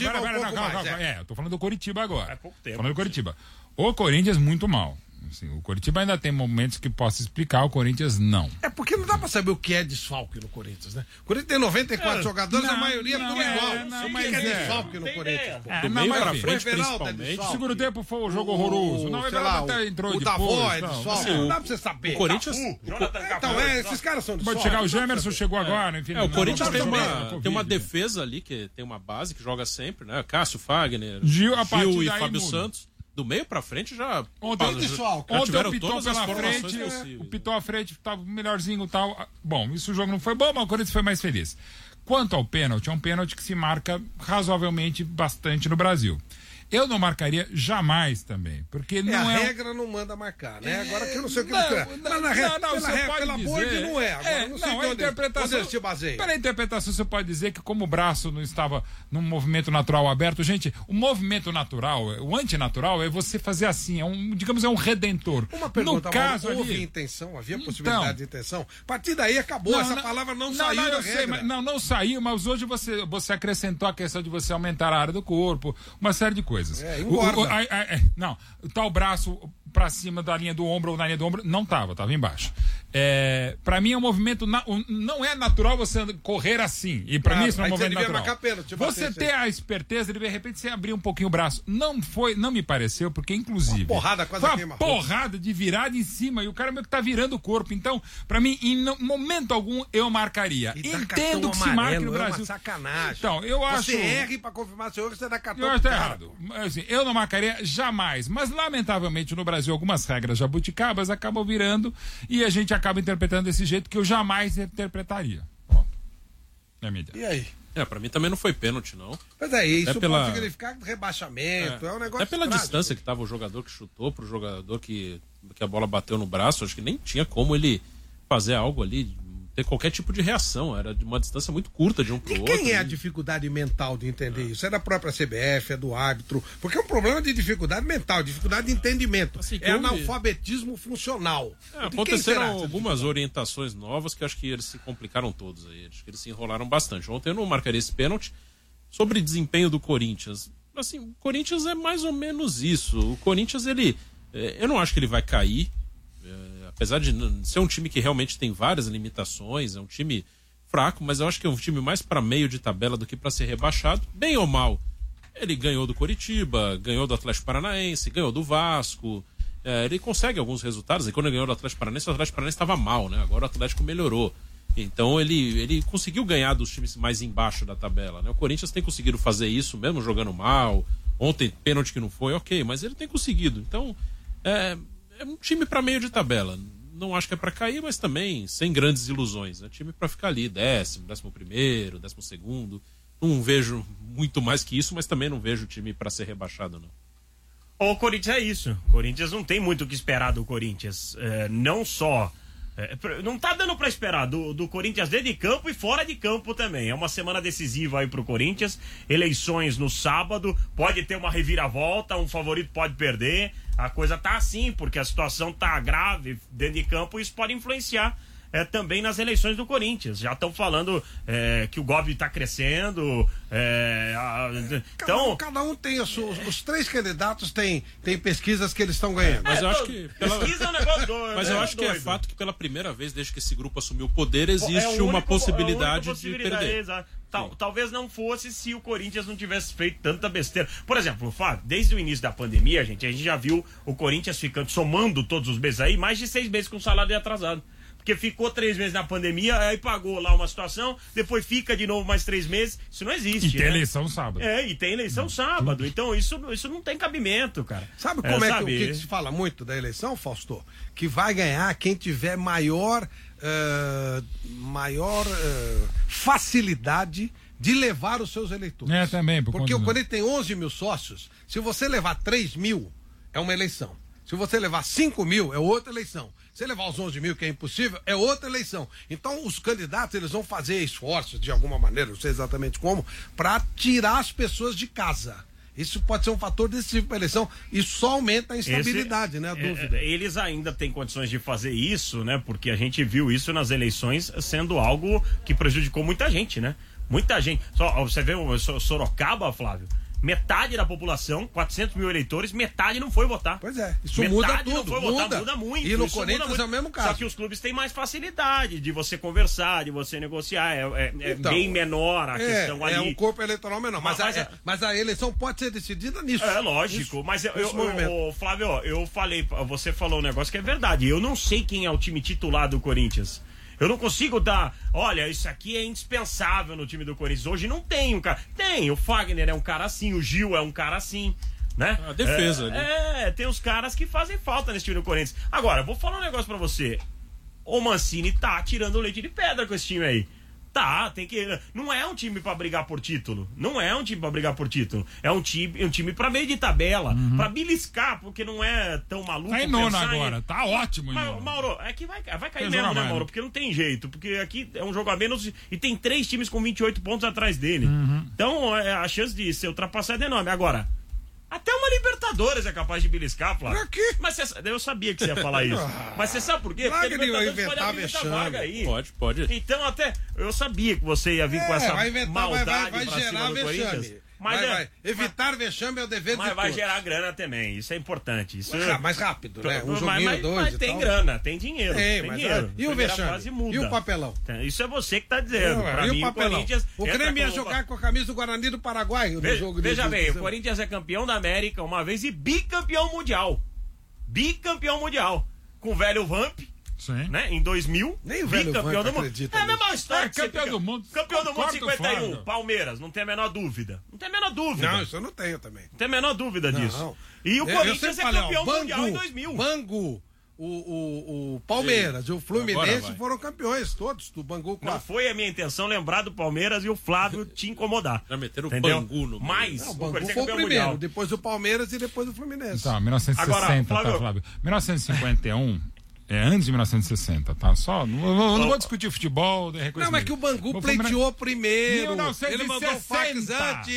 B: calma. Tô falando do Coritiba agora. Tô falando do Coritiba. O Corinthians muito mal. Assim, o Coritiba ainda tem momentos que possa explicar, o Corinthians não.
C: Porque não dá pra saber o que é desfalque no Corinthians, né? O Corinthians tem 94 jogadores, a maioria tudo igual. O que é desfalque no Corinthians?
F: Do meio pra frente, principalmente.
B: O segundo tempo foi o jogo horroroso. Não, até entrou
C: o
B: depois.
C: Davó é desfalque. Não dá pra você saber.
F: O Corinthians...
C: Então, esses caras são desfalques.
B: Pode chegar o Gemerson, chegou agora, enfim.
F: O Corinthians tem uma defesa ali, que tem uma base que joga sempre, né? Cássio, Fagner, Gil e Fábio Santos. Do meio pra frente já.
B: Ontem o Piton pela frente, o Piton à frente estava melhorzinho e tal. Bom, isso o jogo não foi bom, mas o Corinthians foi mais feliz. Quanto ao pênalti, é um pênalti que se marca razoavelmente bastante no Brasil. Eu não marcaria jamais também, porque não
C: a regra não manda marcar, né? Agora que eu não sei o que você quer. Mas na regra, pela board não é. Agora não sei
B: a interpretação,
C: onde se baseia.
B: Pela interpretação, você pode dizer que como o braço não estava num movimento natural aberto, gente, o movimento natural, o antinatural é você fazer assim, digamos, é um redentor.
C: Uma pergunta,
B: no caso
C: houve intenção, havia possibilidade de intenção? A partir daí acabou, essa palavra não saiu da regra.
B: Não saiu, mas hoje você acrescentou a questão de você aumentar a área do corpo, uma série de coisas. Não, tá o braço pra cima da linha do ombro ou na linha do ombro, não tava embaixo. Pra mim é um movimento, não é natural você correr assim, e pra mim isso não é um movimento natural. Você ter a esperteza de repente você abrir um pouquinho o braço, não me pareceu, porque inclusive
C: uma porrada quase
B: foi uma porrada de virada em cima e o cara meio que tá virando o corpo, então pra mim em momento algum eu marcaria. Entendo que se marque no Brasil.
C: É uma sacanagem.
B: Então, eu acho...
C: Você erra pra confirmar seu erro, você dá cartão.
B: Eu acho errado. Assim, eu não marcaria jamais, mas lamentavelmente no Brasil algumas regras jabuticabas acabam virando e a gente acaba interpretando desse jeito que eu jamais interpretaria. Pronto. É a minha ideia.
C: E aí?
F: Pra mim também não foi pênalti, não.
C: Mas isso pode significar rebaixamento, é um negócio.
F: É pela distância que tava o jogador que chutou pro jogador que a bola bateu no braço, acho que nem tinha como ele fazer algo ali, ter qualquer tipo de reação, era de uma distância muito curta de um pro outro.
C: E quem é a dificuldade mental de entender isso? É da própria CBF, é do árbitro, porque é um problema de dificuldade mental, dificuldade de entendimento, assim, analfabetismo funcional.
F: Aconteceram algumas orientações novas que acho que eles se complicaram todos aí, acho que eles se enrolaram bastante. Ontem eu não marcaria esse pênalti. Sobre desempenho do Corinthians, assim, o Corinthians é mais ou menos isso. O Corinthians, eu não acho que ele vai cair, apesar de ser um time que realmente tem várias limitações, é um time fraco, mas eu acho que é um time mais para meio de tabela do que para ser rebaixado, bem ou mal. Ele ganhou do Coritiba, ganhou do Atlético Paranaense, ganhou do Vasco, ele consegue alguns resultados, e quando ele ganhou do Atlético Paranaense, o Atlético Paranaense estava mal, né? Agora o Atlético melhorou. Então ele conseguiu ganhar dos times mais embaixo da tabela, né? O Corinthians tem conseguido fazer isso, mesmo jogando mal. Ontem, pênalti que não foi, ok, mas ele tem conseguido. Então, é um time para meio de tabela. Não acho que é para cair, mas também sem grandes ilusões. É time para ficar ali, 11º, 12º. Não vejo muito mais que isso, mas também não vejo o time para ser rebaixado, não.
A: O Corinthians é isso. O Corinthians não tem muito o que esperar do Corinthians. Não só... não tá dando pra esperar do Corinthians dentro de campo e fora de campo também. É uma semana decisiva aí pro Corinthians. Eleições no sábado. Pode ter uma reviravolta, um favorito pode perder. A coisa tá assim, porque a situação tá grave dentro de campo e isso pode influenciar também nas eleições do Corinthians. Já estão falando que o Gobi está crescendo.
C: Cada um tem os 3 candidatos têm pesquisas que eles estão ganhando.
F: Mas eu acho que
A: pesquisa é um negócio doido.
F: Mas eu acho que é fato que pela primeira vez desde que esse grupo assumiu o poder existe uma possibilidade de perder.
A: Exato. Talvez não fosse se o Corinthians não tivesse feito tanta besteira. Por exemplo, Fábio, desde o início da pandemia, a gente já viu o Corinthians ficando, somando todos os meses aí, mais de 6 meses com salário atrasado. Porque ficou 3 meses na pandemia, aí pagou lá uma situação, depois fica de novo mais 3 meses. Isso não existe.
B: E tem eleição sábado.
A: E tem eleição sábado. Então isso não tem cabimento, cara.
C: Sabe como o que se fala muito da eleição, Fausto? Que vai ganhar quem tiver maior maior facilidade de levar os seus eleitores.
B: Também.
C: Porque quando ele tem 11 mil sócios, se você levar 3 mil, é uma eleição. Se você levar 5 mil, é outra eleição. Se levar os 11 mil, que é impossível, é outra eleição. Então, os candidatos, eles vão fazer esforços, de alguma maneira, não sei exatamente como, para tirar as pessoas de casa. Isso pode ser um fator decisivo para a eleição. Isso só aumenta a instabilidade, né? A dúvida.
A: Eles ainda têm condições de fazer isso, né? Porque a gente viu isso nas eleições sendo algo que prejudicou muita gente, né? Muita gente. Só, você vê o Sorocaba, Flávio? Metade da população, 400 mil eleitores, metade não foi votar.
C: Pois é, isso muda tudo.
A: Não foi votar, muda muito.
C: E no Corinthians é o mesmo caso.
A: Só que os clubes têm mais facilidade de você conversar, de você negociar. Então, bem menor a questão ali.
C: É um corpo eleitoral menor. Mas a eleição pode ser decidida nisso.
A: É lógico. Mas Flávio, você falou um negócio que é verdade. Eu não sei quem é o time titular do Corinthians. Eu não consigo dar, olha, isso aqui é indispensável no time do Corinthians. Hoje não tem um cara. Tem, o Fagner é um cara assim, o Gil é um cara assim, né?
F: A defesa, né?
A: Tem os caras que fazem falta nesse time do Corinthians. Agora, vou falar um negócio pra você. O Mancini tá tirando leite de pedra com esse time aí. Tá, tem que. Não é um time pra brigar por título. Não é um time pra brigar por título. É um time pra meio de tabela, pra beliscar, porque não é tão maluco.
B: Tá em nono agora, tá ótimo.
A: Mauro, é que vai cair mesmo, né, Mauro? Porque não tem jeito. Porque aqui é um jogo a menos e tem 3 times com 28 pontos atrás dele. Então a chance de ser ultrapassado é enorme. Agora, até uma Libertadores é capaz de beliscar, Flávio.
C: Aqui?
A: Mas eu sabia que você ia falar isso. Mas você sabe por quê? Porque a Libertadores pode abrir essa vaga aí.
F: Pode.
A: Então até eu sabia que você ia vir com essa maldade
C: vai
A: pra
C: gerar
A: cima do Corinthians.
C: Vai. Evitar vexame é o dever de todos.
A: Mas vai gerar grana também, isso é importante. Isso
C: mais rápido, né? Um joguinho, dois
A: mas tem grana, tem dinheiro. Tem dinheiro.
C: E o vexame? E o papelão?
A: Isso é você que tá dizendo. Pra mim, o Corinthians...
C: O Grêmio ia jogar com a camisa do Guarani do Paraguai no jogo.
A: Veja bem, o Corinthians é campeão da América uma vez e bicampeão mundial. Bicampeão mundial. Com o velho Vamp.
B: Sim.
A: Né? Em 2000,
C: nem o velho
A: campeão do mundo. É a mesma história.
B: Campeão do mundo.
A: Campeão do mundo 51, Palmeiras, não tem a menor dúvida.
C: Não, isso eu não tenho também.
A: Não tem a menor dúvida disso. E o Corinthians é campeão mundial em 2000.
C: Bangu, o Palmeiras e o Fluminense foram campeões, todos, do Bangu.
A: Não foi a minha intenção lembrar do Palmeiras e o Flávio te incomodar.
F: Já meteram o Bangu no meio.
A: Mas
C: o Bangu foi o primeiro, depois o Palmeiras e depois o Fluminense.
B: Então, 1960, agora, tá, Flávio? 1951... antes de 1960, tá? Só, não vou discutir futebol,
C: não, mas que o Bangu pleiteou primeiro.
B: 1960.
C: Ele mandou o fax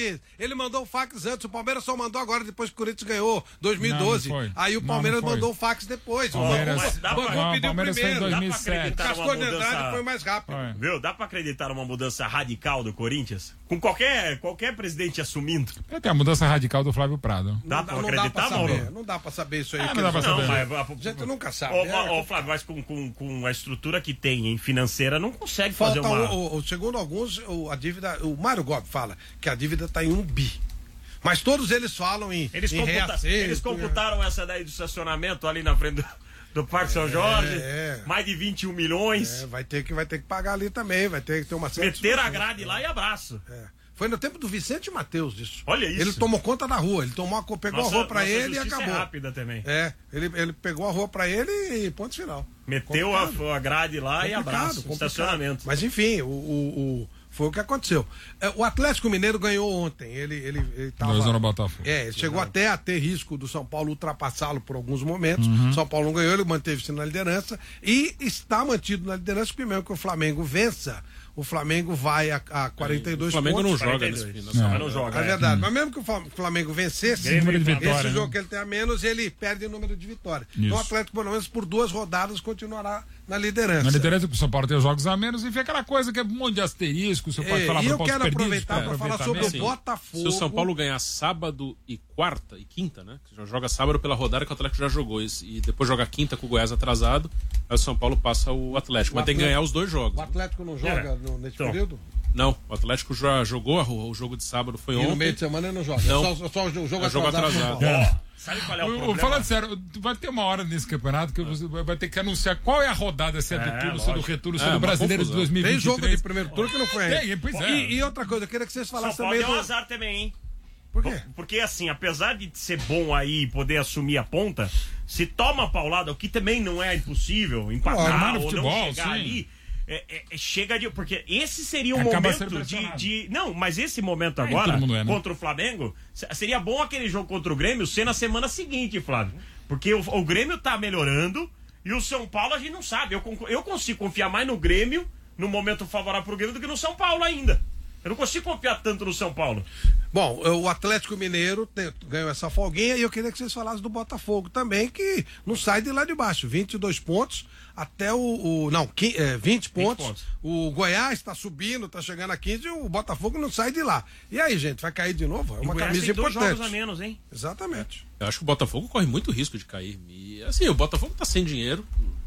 C: antes. O Palmeiras só mandou agora, depois que o Corinthians ganhou, 2012. Não, aí o Palmeiras mandou o fax depois. O Bangu pediu primeiro.
B: Em 2007.
C: Cascou de Andrade foi mais rápido.
A: Viu? Dá pra acreditar numa mudança radical do Corinthians? Com qualquer presidente assumindo.
B: Tem a mudança radical do Flávio Prado.
A: Dá pra acreditar, Mauro?
C: Não dá pra saber isso aí.
B: Não dá pra saber.
C: A gente nunca sabe.
A: Flávio, mas com a estrutura que tem financeira, não consegue fazer uma...
C: Segundo alguns, a dívida... O Mário Gobi fala que a dívida está em 1 bi. Mas todos eles falam
A: Eles computaram essa daí do estacionamento ali na frente do Parque São Jorge. Mais de 21 milhões.
C: Vai ter que pagar ali também. Vai ter que ter uma certa...
A: Meter a grade lá e abraço.
C: Foi no tempo do Vicente Mateus isso.
A: Olha isso.
C: Ele tomou conta da rua, pegou a rua pra ele e acabou.
A: É rápida também.
C: Ele pegou a rua pra ele e ponto final.
A: Meteu a grade lá e abraço, estacionamento.
C: Mas enfim, foi o que aconteceu. O Atlético Mineiro ganhou ontem. Ele tava...
B: 2 no Botafogo.
C: Ele chegou até a ter risco do São Paulo ultrapassá-lo por alguns momentos. São Paulo não ganhou, ele manteve-se na liderança e está mantido na liderança, porque mesmo que o Flamengo vença, o Flamengo vai a 42 pontos.
F: O Flamengo não joga nesse final.
A: Não joga.
C: É verdade. Mas mesmo que o Flamengo vencesse, esse jogo que ele tem a menos, ele perde o número de vitórias. Então o Atlético, pelo menos por 2 rodadas, continuará na liderança.
B: Na liderança, porque o São Paulo tem os jogos a menos e vê aquela coisa que é um monte de asterisco, você pode falar.
C: E eu quero aproveitar para falar sobre o Botafogo.
F: Se o São Paulo ganhar sábado e quarta e quinta, né? Que já joga sábado pela rodada que o Atlético já jogou e depois joga quinta com o Goiás atrasado, aí o São Paulo passa o Atlético. Mas tem que ganhar os 2 jogos.
C: O Atlético não joga nesse período?
F: Não, o Atlético já jogou, o jogo de sábado foi ontem.
C: E no meio de semana ele não joga.
F: Não.
C: Só o jogo
F: atrasado.
A: Sabe qual é o problema?
B: Falando sério, vai ter uma hora nesse campeonato que você vai ter que anunciar qual é a rodada, se é do turno, se é do retorno, se é do brasileiro de 2023.
C: Tem jogo de primeiro turno que não foi ainda.
B: Pois
C: E outra coisa, eu queria que vocês falassem
A: São
C: também
A: Paulo deu azar também, hein?
C: Por quê?
A: Porque assim, apesar de ser bom aí poder assumir a ponta, se toma paulada, o que também não é impossível, empatar ou
B: futebol,
A: não chegar
B: sim.
A: ali, chega de... Porque esse seria um momento Não, mas esse momento agora, contra o Flamengo, seria bom aquele jogo contra o Grêmio ser na semana seguinte, Flávio. Porque o Grêmio tá melhorando e o São Paulo a gente não sabe. Eu consigo confiar mais no Grêmio, no momento favorável pro Grêmio, do que no São Paulo ainda. Eu não consigo confiar tanto no São Paulo.
C: Bom, o Atlético Mineiro ganhou essa folguinha e eu queria que vocês falassem do Botafogo também, que não sai de lá de baixo. 22 pontos até 20 pontos. O Goiás está subindo, está chegando a 15 e o Botafogo não sai de lá. E aí, gente, vai cair de novo? É uma camisa importante.
A: 2 jogos a menos, hein?
C: Exatamente.
F: Eu acho que o Botafogo corre muito risco de cair. E, assim, o Botafogo está sem dinheiro.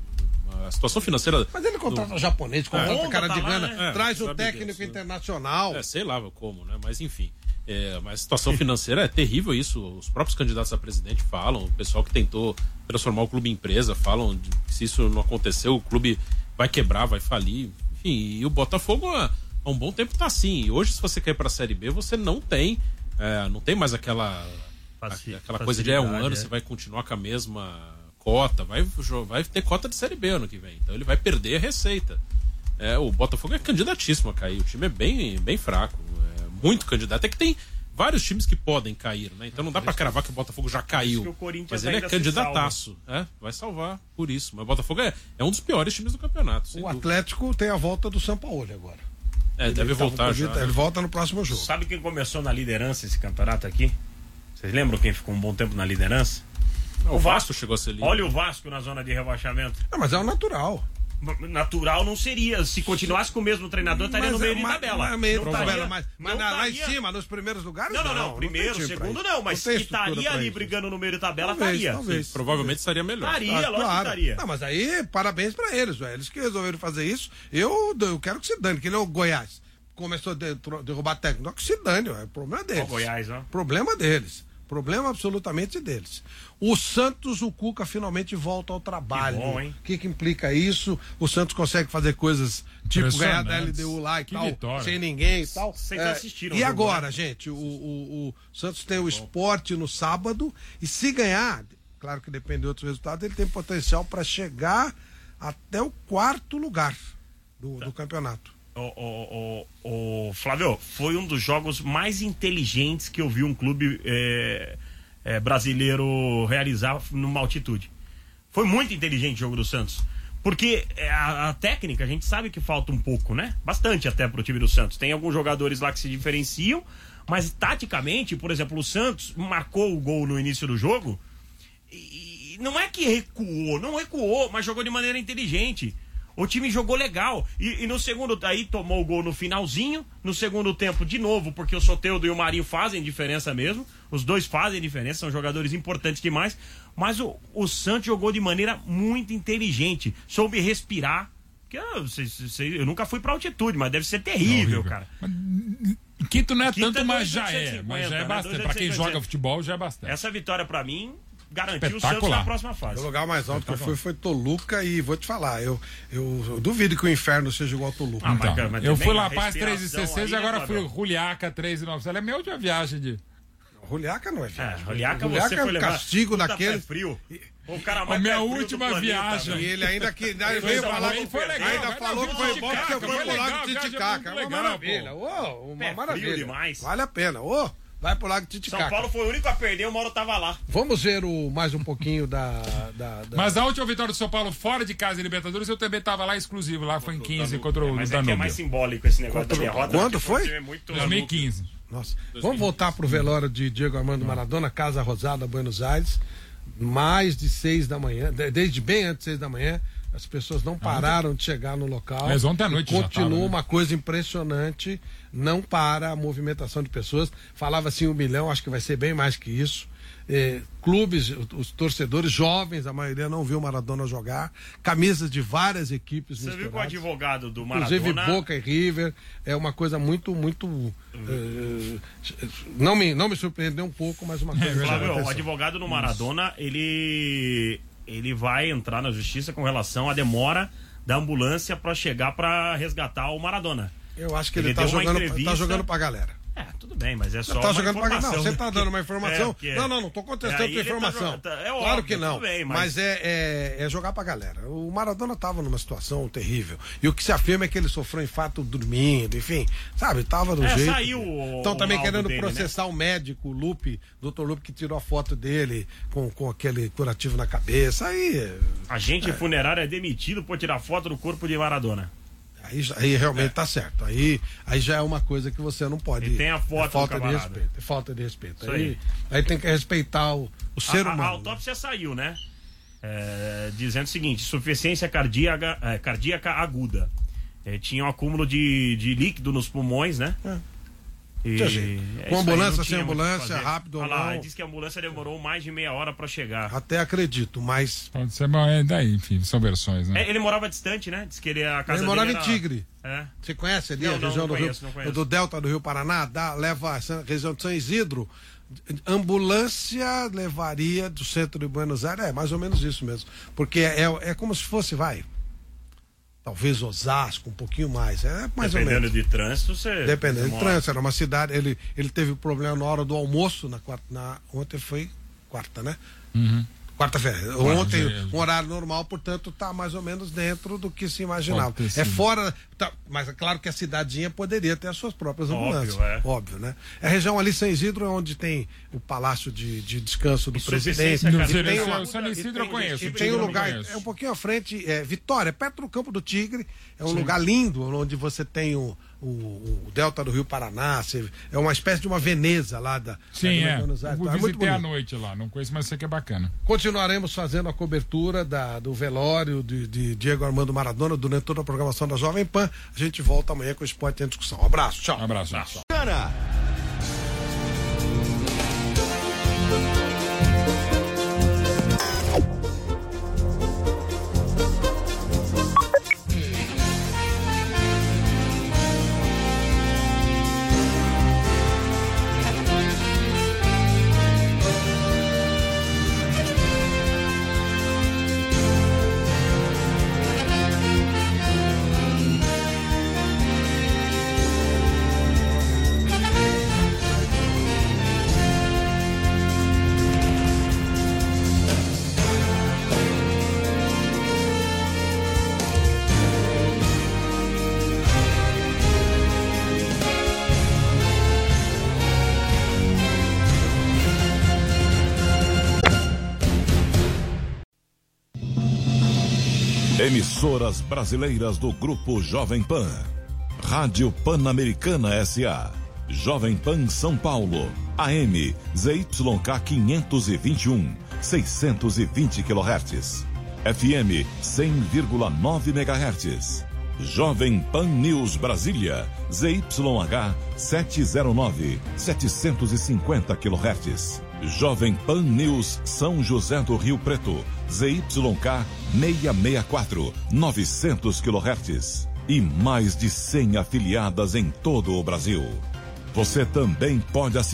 F: A situação financeira...
C: Mas ele contrata japonês, contrata cara de grana,
A: né?
C: traz um técnico internacional.
F: Sei lá como, né? Mas enfim. Mas a situação financeira é terrível isso. Os próprios candidatos a presidente falam, o pessoal que tentou transformar o clube em empresa falam que se isso não aconteceu, o clube vai quebrar, vai falir. Enfim, e o Botafogo há um bom tempo tá assim. E hoje, se você quer ir pra Série B, você não tem mais aquela coisa de um ano, você vai continuar com a mesma cota, vai ter cota de Série B ano que vem. Então ele vai perder a receita. O Botafogo é candidatíssimo a cair. O time é bem fraco. Muito candidato. É que tem vários times que podem cair, né? Então não dá pra cravar que o Botafogo já caiu. Mas ele é candidataço. Vai salvar por isso. Mas o Botafogo é um dos piores times do campeonato.
C: O Atlético tem a volta do Sampaoli agora.
F: Deve voltar já.
C: Ele volta no próximo jogo.
A: Sabe quem começou na liderança esse campeonato aqui? Vocês lembram quem ficou um bom tempo na liderança?
F: O Vasco chegou a ser líder.
A: Olha o Vasco na zona de rebaixamento.
C: Não, mas é o natural.
A: Natural não seria. Se continuasse com o mesmo treinador, estaria no meio de tabela.
C: Mas lá em cima, nos primeiros lugares,
A: não. Primeiro, segundo não. Mas que estaria ali brigando no meio de tabela, estaria.
C: Talvez.
F: Provavelmente estaria melhor.
A: Lógico que estaria.
C: Não, mas aí, parabéns pra eles, velho. Eles que resolveram fazer isso. Eu quero que se dane, que ele é o Goiás. Começou a derrubar técnico. Não que se dane, é problema deles.
A: O Goiás, ó.
C: Problema deles. Problema absolutamente deles. O Santos, o Cuca finalmente volta ao trabalho.
A: Que bom, hein?
C: O que implica isso? O Santos consegue fazer coisas tipo ganhar da LDU lá e tal,
B: vitória.
C: Sem ninguém e tal.
A: Vocês assistiram.
C: E agora, gente, o Santos tem o Sport no sábado e se ganhar, claro que depende de outros resultados, ele tem potencial para chegar até o 4º lugar do campeonato.
A: Flávio, foi um dos jogos mais inteligentes que eu vi um clube brasileiro realizar numa altitude. Foi muito inteligente o jogo do Santos. Porque a técnica, a gente sabe que falta um pouco, né? Bastante até pro time do Santos. Tem alguns jogadores lá que se diferenciam, mas taticamente, por exemplo, o Santos marcou o gol no início do jogo e não é que não recuou, mas jogou de maneira inteligente. O time jogou legal. E no segundo, aí tomou o gol no finalzinho. No segundo tempo, de novo, porque o Soteldo e o Marinho fazem diferença mesmo. Os dois fazem diferença, são jogadores importantes demais. Mas o Santos jogou de maneira muito inteligente. Soube respirar. Porque eu nunca fui pra altitude, mas deve ser terrível, cara.
B: Quinto não é
A: Quinto
B: tanto, mas já
A: 250,
B: é bastante. Pra quem joga futebol, já é bastante.
A: Essa vitória, pra mim, garantiu o Santos na próxima fase.
C: O lugar mais alto que eu fui foi Toluca e vou te falar, eu duvido que o inferno seja igual a Toluca.
B: Mas eu fui La Paz 3,600 e agora fui Juliaca 3,900. Ela é minha última viagem de...
C: Juliaca não é viagem.
A: Juliaca você foi levar.
C: Castigo daquele...
A: frio. O cara mais
B: minha última viagem.
C: E ele ainda veio falar que foi legal. Ainda falou que foi bom porque foi pro Lago Titicaca. Uma maravilha. Uma maravilha.
A: Demais.
C: Vale a pena. Vai pro Lago Titicaca.
A: São Paulo foi o único a perder, uma hora eu tava lá.
C: Vamos ver mais um pouquinho da...
B: Mas a última vitória do São Paulo fora de casa em Libertadores, eu também tava lá exclusivo. Lá foi em 15 contra o Danúbio.
A: É mais simbólico esse negócio da derrota.
C: Quando foi?
B: 2015.
C: Nossa. Vamos voltar pro velório de Diego Armando Maradona, Casa Rosada, Buenos Aires. Mais de 6 da manhã, desde bem antes de 6 da manhã, as pessoas não pararam de chegar no local.
B: Mas ontem à noite
C: continua
B: já tava,
C: uma coisa impressionante, não para a movimentação de pessoas. Falava assim 1 milhão, acho que vai ser bem mais que isso. Clubes, os torcedores jovens, a maioria não viu o Maradona jogar, camisas de várias equipes
A: misturadas. Você viu que o advogado do Maradona...
C: Inclusive Boca e River, é uma coisa muito não me surpreendeu um pouco, mas uma coisa...
A: Flávio, o advogado do Maradona, ele vai entrar na justiça com relação à demora da ambulância para chegar para resgatar o Maradona.
C: Eu acho que ele tá jogando pra galera.
A: Tudo bem, mas é só
C: tá
A: uma
C: jogando
A: informação.
C: Não, você tá dando uma informação.
A: Não
C: Tô contestando a tua informação.
A: Claro
C: óbvio, que não.
A: Bem,
C: mas é jogar pra galera. O Maradona tava numa situação terrível. E o que se afirma é que ele sofreu infarto dormindo, enfim. Sabe, tava do jeito. Estão também querendo processar o médico, o Lupe, Dr. Lupe, que tirou a foto dele com aquele curativo na cabeça. Aí.
A: Agente funerário é demitido por tirar foto do corpo de Maradona.
C: Aí realmente tá certo. Aí já é uma coisa que você não pode.
A: E tem a foto
C: falta de respeito. É falta de respeito. Aí tem que respeitar o ser humano.
A: A autópsia saiu, né? Dizendo o seguinte: insuficiência cardíaca aguda. Tinha um acúmulo de líquido nos pulmões, né?
C: Com ambulância, sem ambulância, rápido ou não.
A: Diz que a ambulância demorou mais de meia hora pra chegar.
C: Até acredito, mas.
B: Pode ser, mas daí, enfim, são versões, né?
A: Ele morava distante, né? Diz que a casa
C: ele morava
A: dele
C: em Tigre. Você conhece ali a região do Rio? Do Delta do Rio Paraná? Leva a região de São Isidro. Ambulância levaria do centro de Buenos Aires, mais ou menos isso mesmo. Porque é como se fosse, talvez Osasco, um pouquinho mais. Mais ou menos.
A: Dependendo de trânsito, você.
C: Dependendo de trânsito, era uma cidade. Ele teve problema na hora do almoço, ontem foi quarta, né?
B: Uhum.
C: Quarta-feira. Ontem, um horário normal, portanto, tá mais ou menos dentro do que se imaginava. Fora. Mas é claro que a cidadinha poderia ter as suas próprias ambulâncias. Óbvio, né? É a região ali, São Isidro, onde tem o palácio de descanso do presidente.
B: São Isidro eu conheço.
C: E tem um lugar, um pouquinho à frente, Vitória, perto do Campo do Tigre. É um lugar lindo, onde você tem o Delta do Rio Paraná. É uma espécie de uma Veneza lá da.
B: Sim, Buenos Aires. Eu visitei à noite lá, não conheço, mas sei que é bacana.
C: Continuaremos fazendo a cobertura do velório de Diego Armando Maradona durante toda a programação da Jovem Pan. A gente volta amanhã com o Esporte em Discussão. Um abraço, tchau.
B: Um abraço.
E: Emissoras brasileiras do Grupo Jovem Pan. Rádio Pan-Americana S.A. Jovem Pan São Paulo. AM ZYK 521, 620 kHz. FM 100,9 MHz. Jovem Pan News Brasília. ZYH 709, 750 kHz. Jovem Pan News São José do Rio Preto, ZYK 664, 900 kHz. E mais de 100 afiliadas em todo o Brasil. Você também pode assistir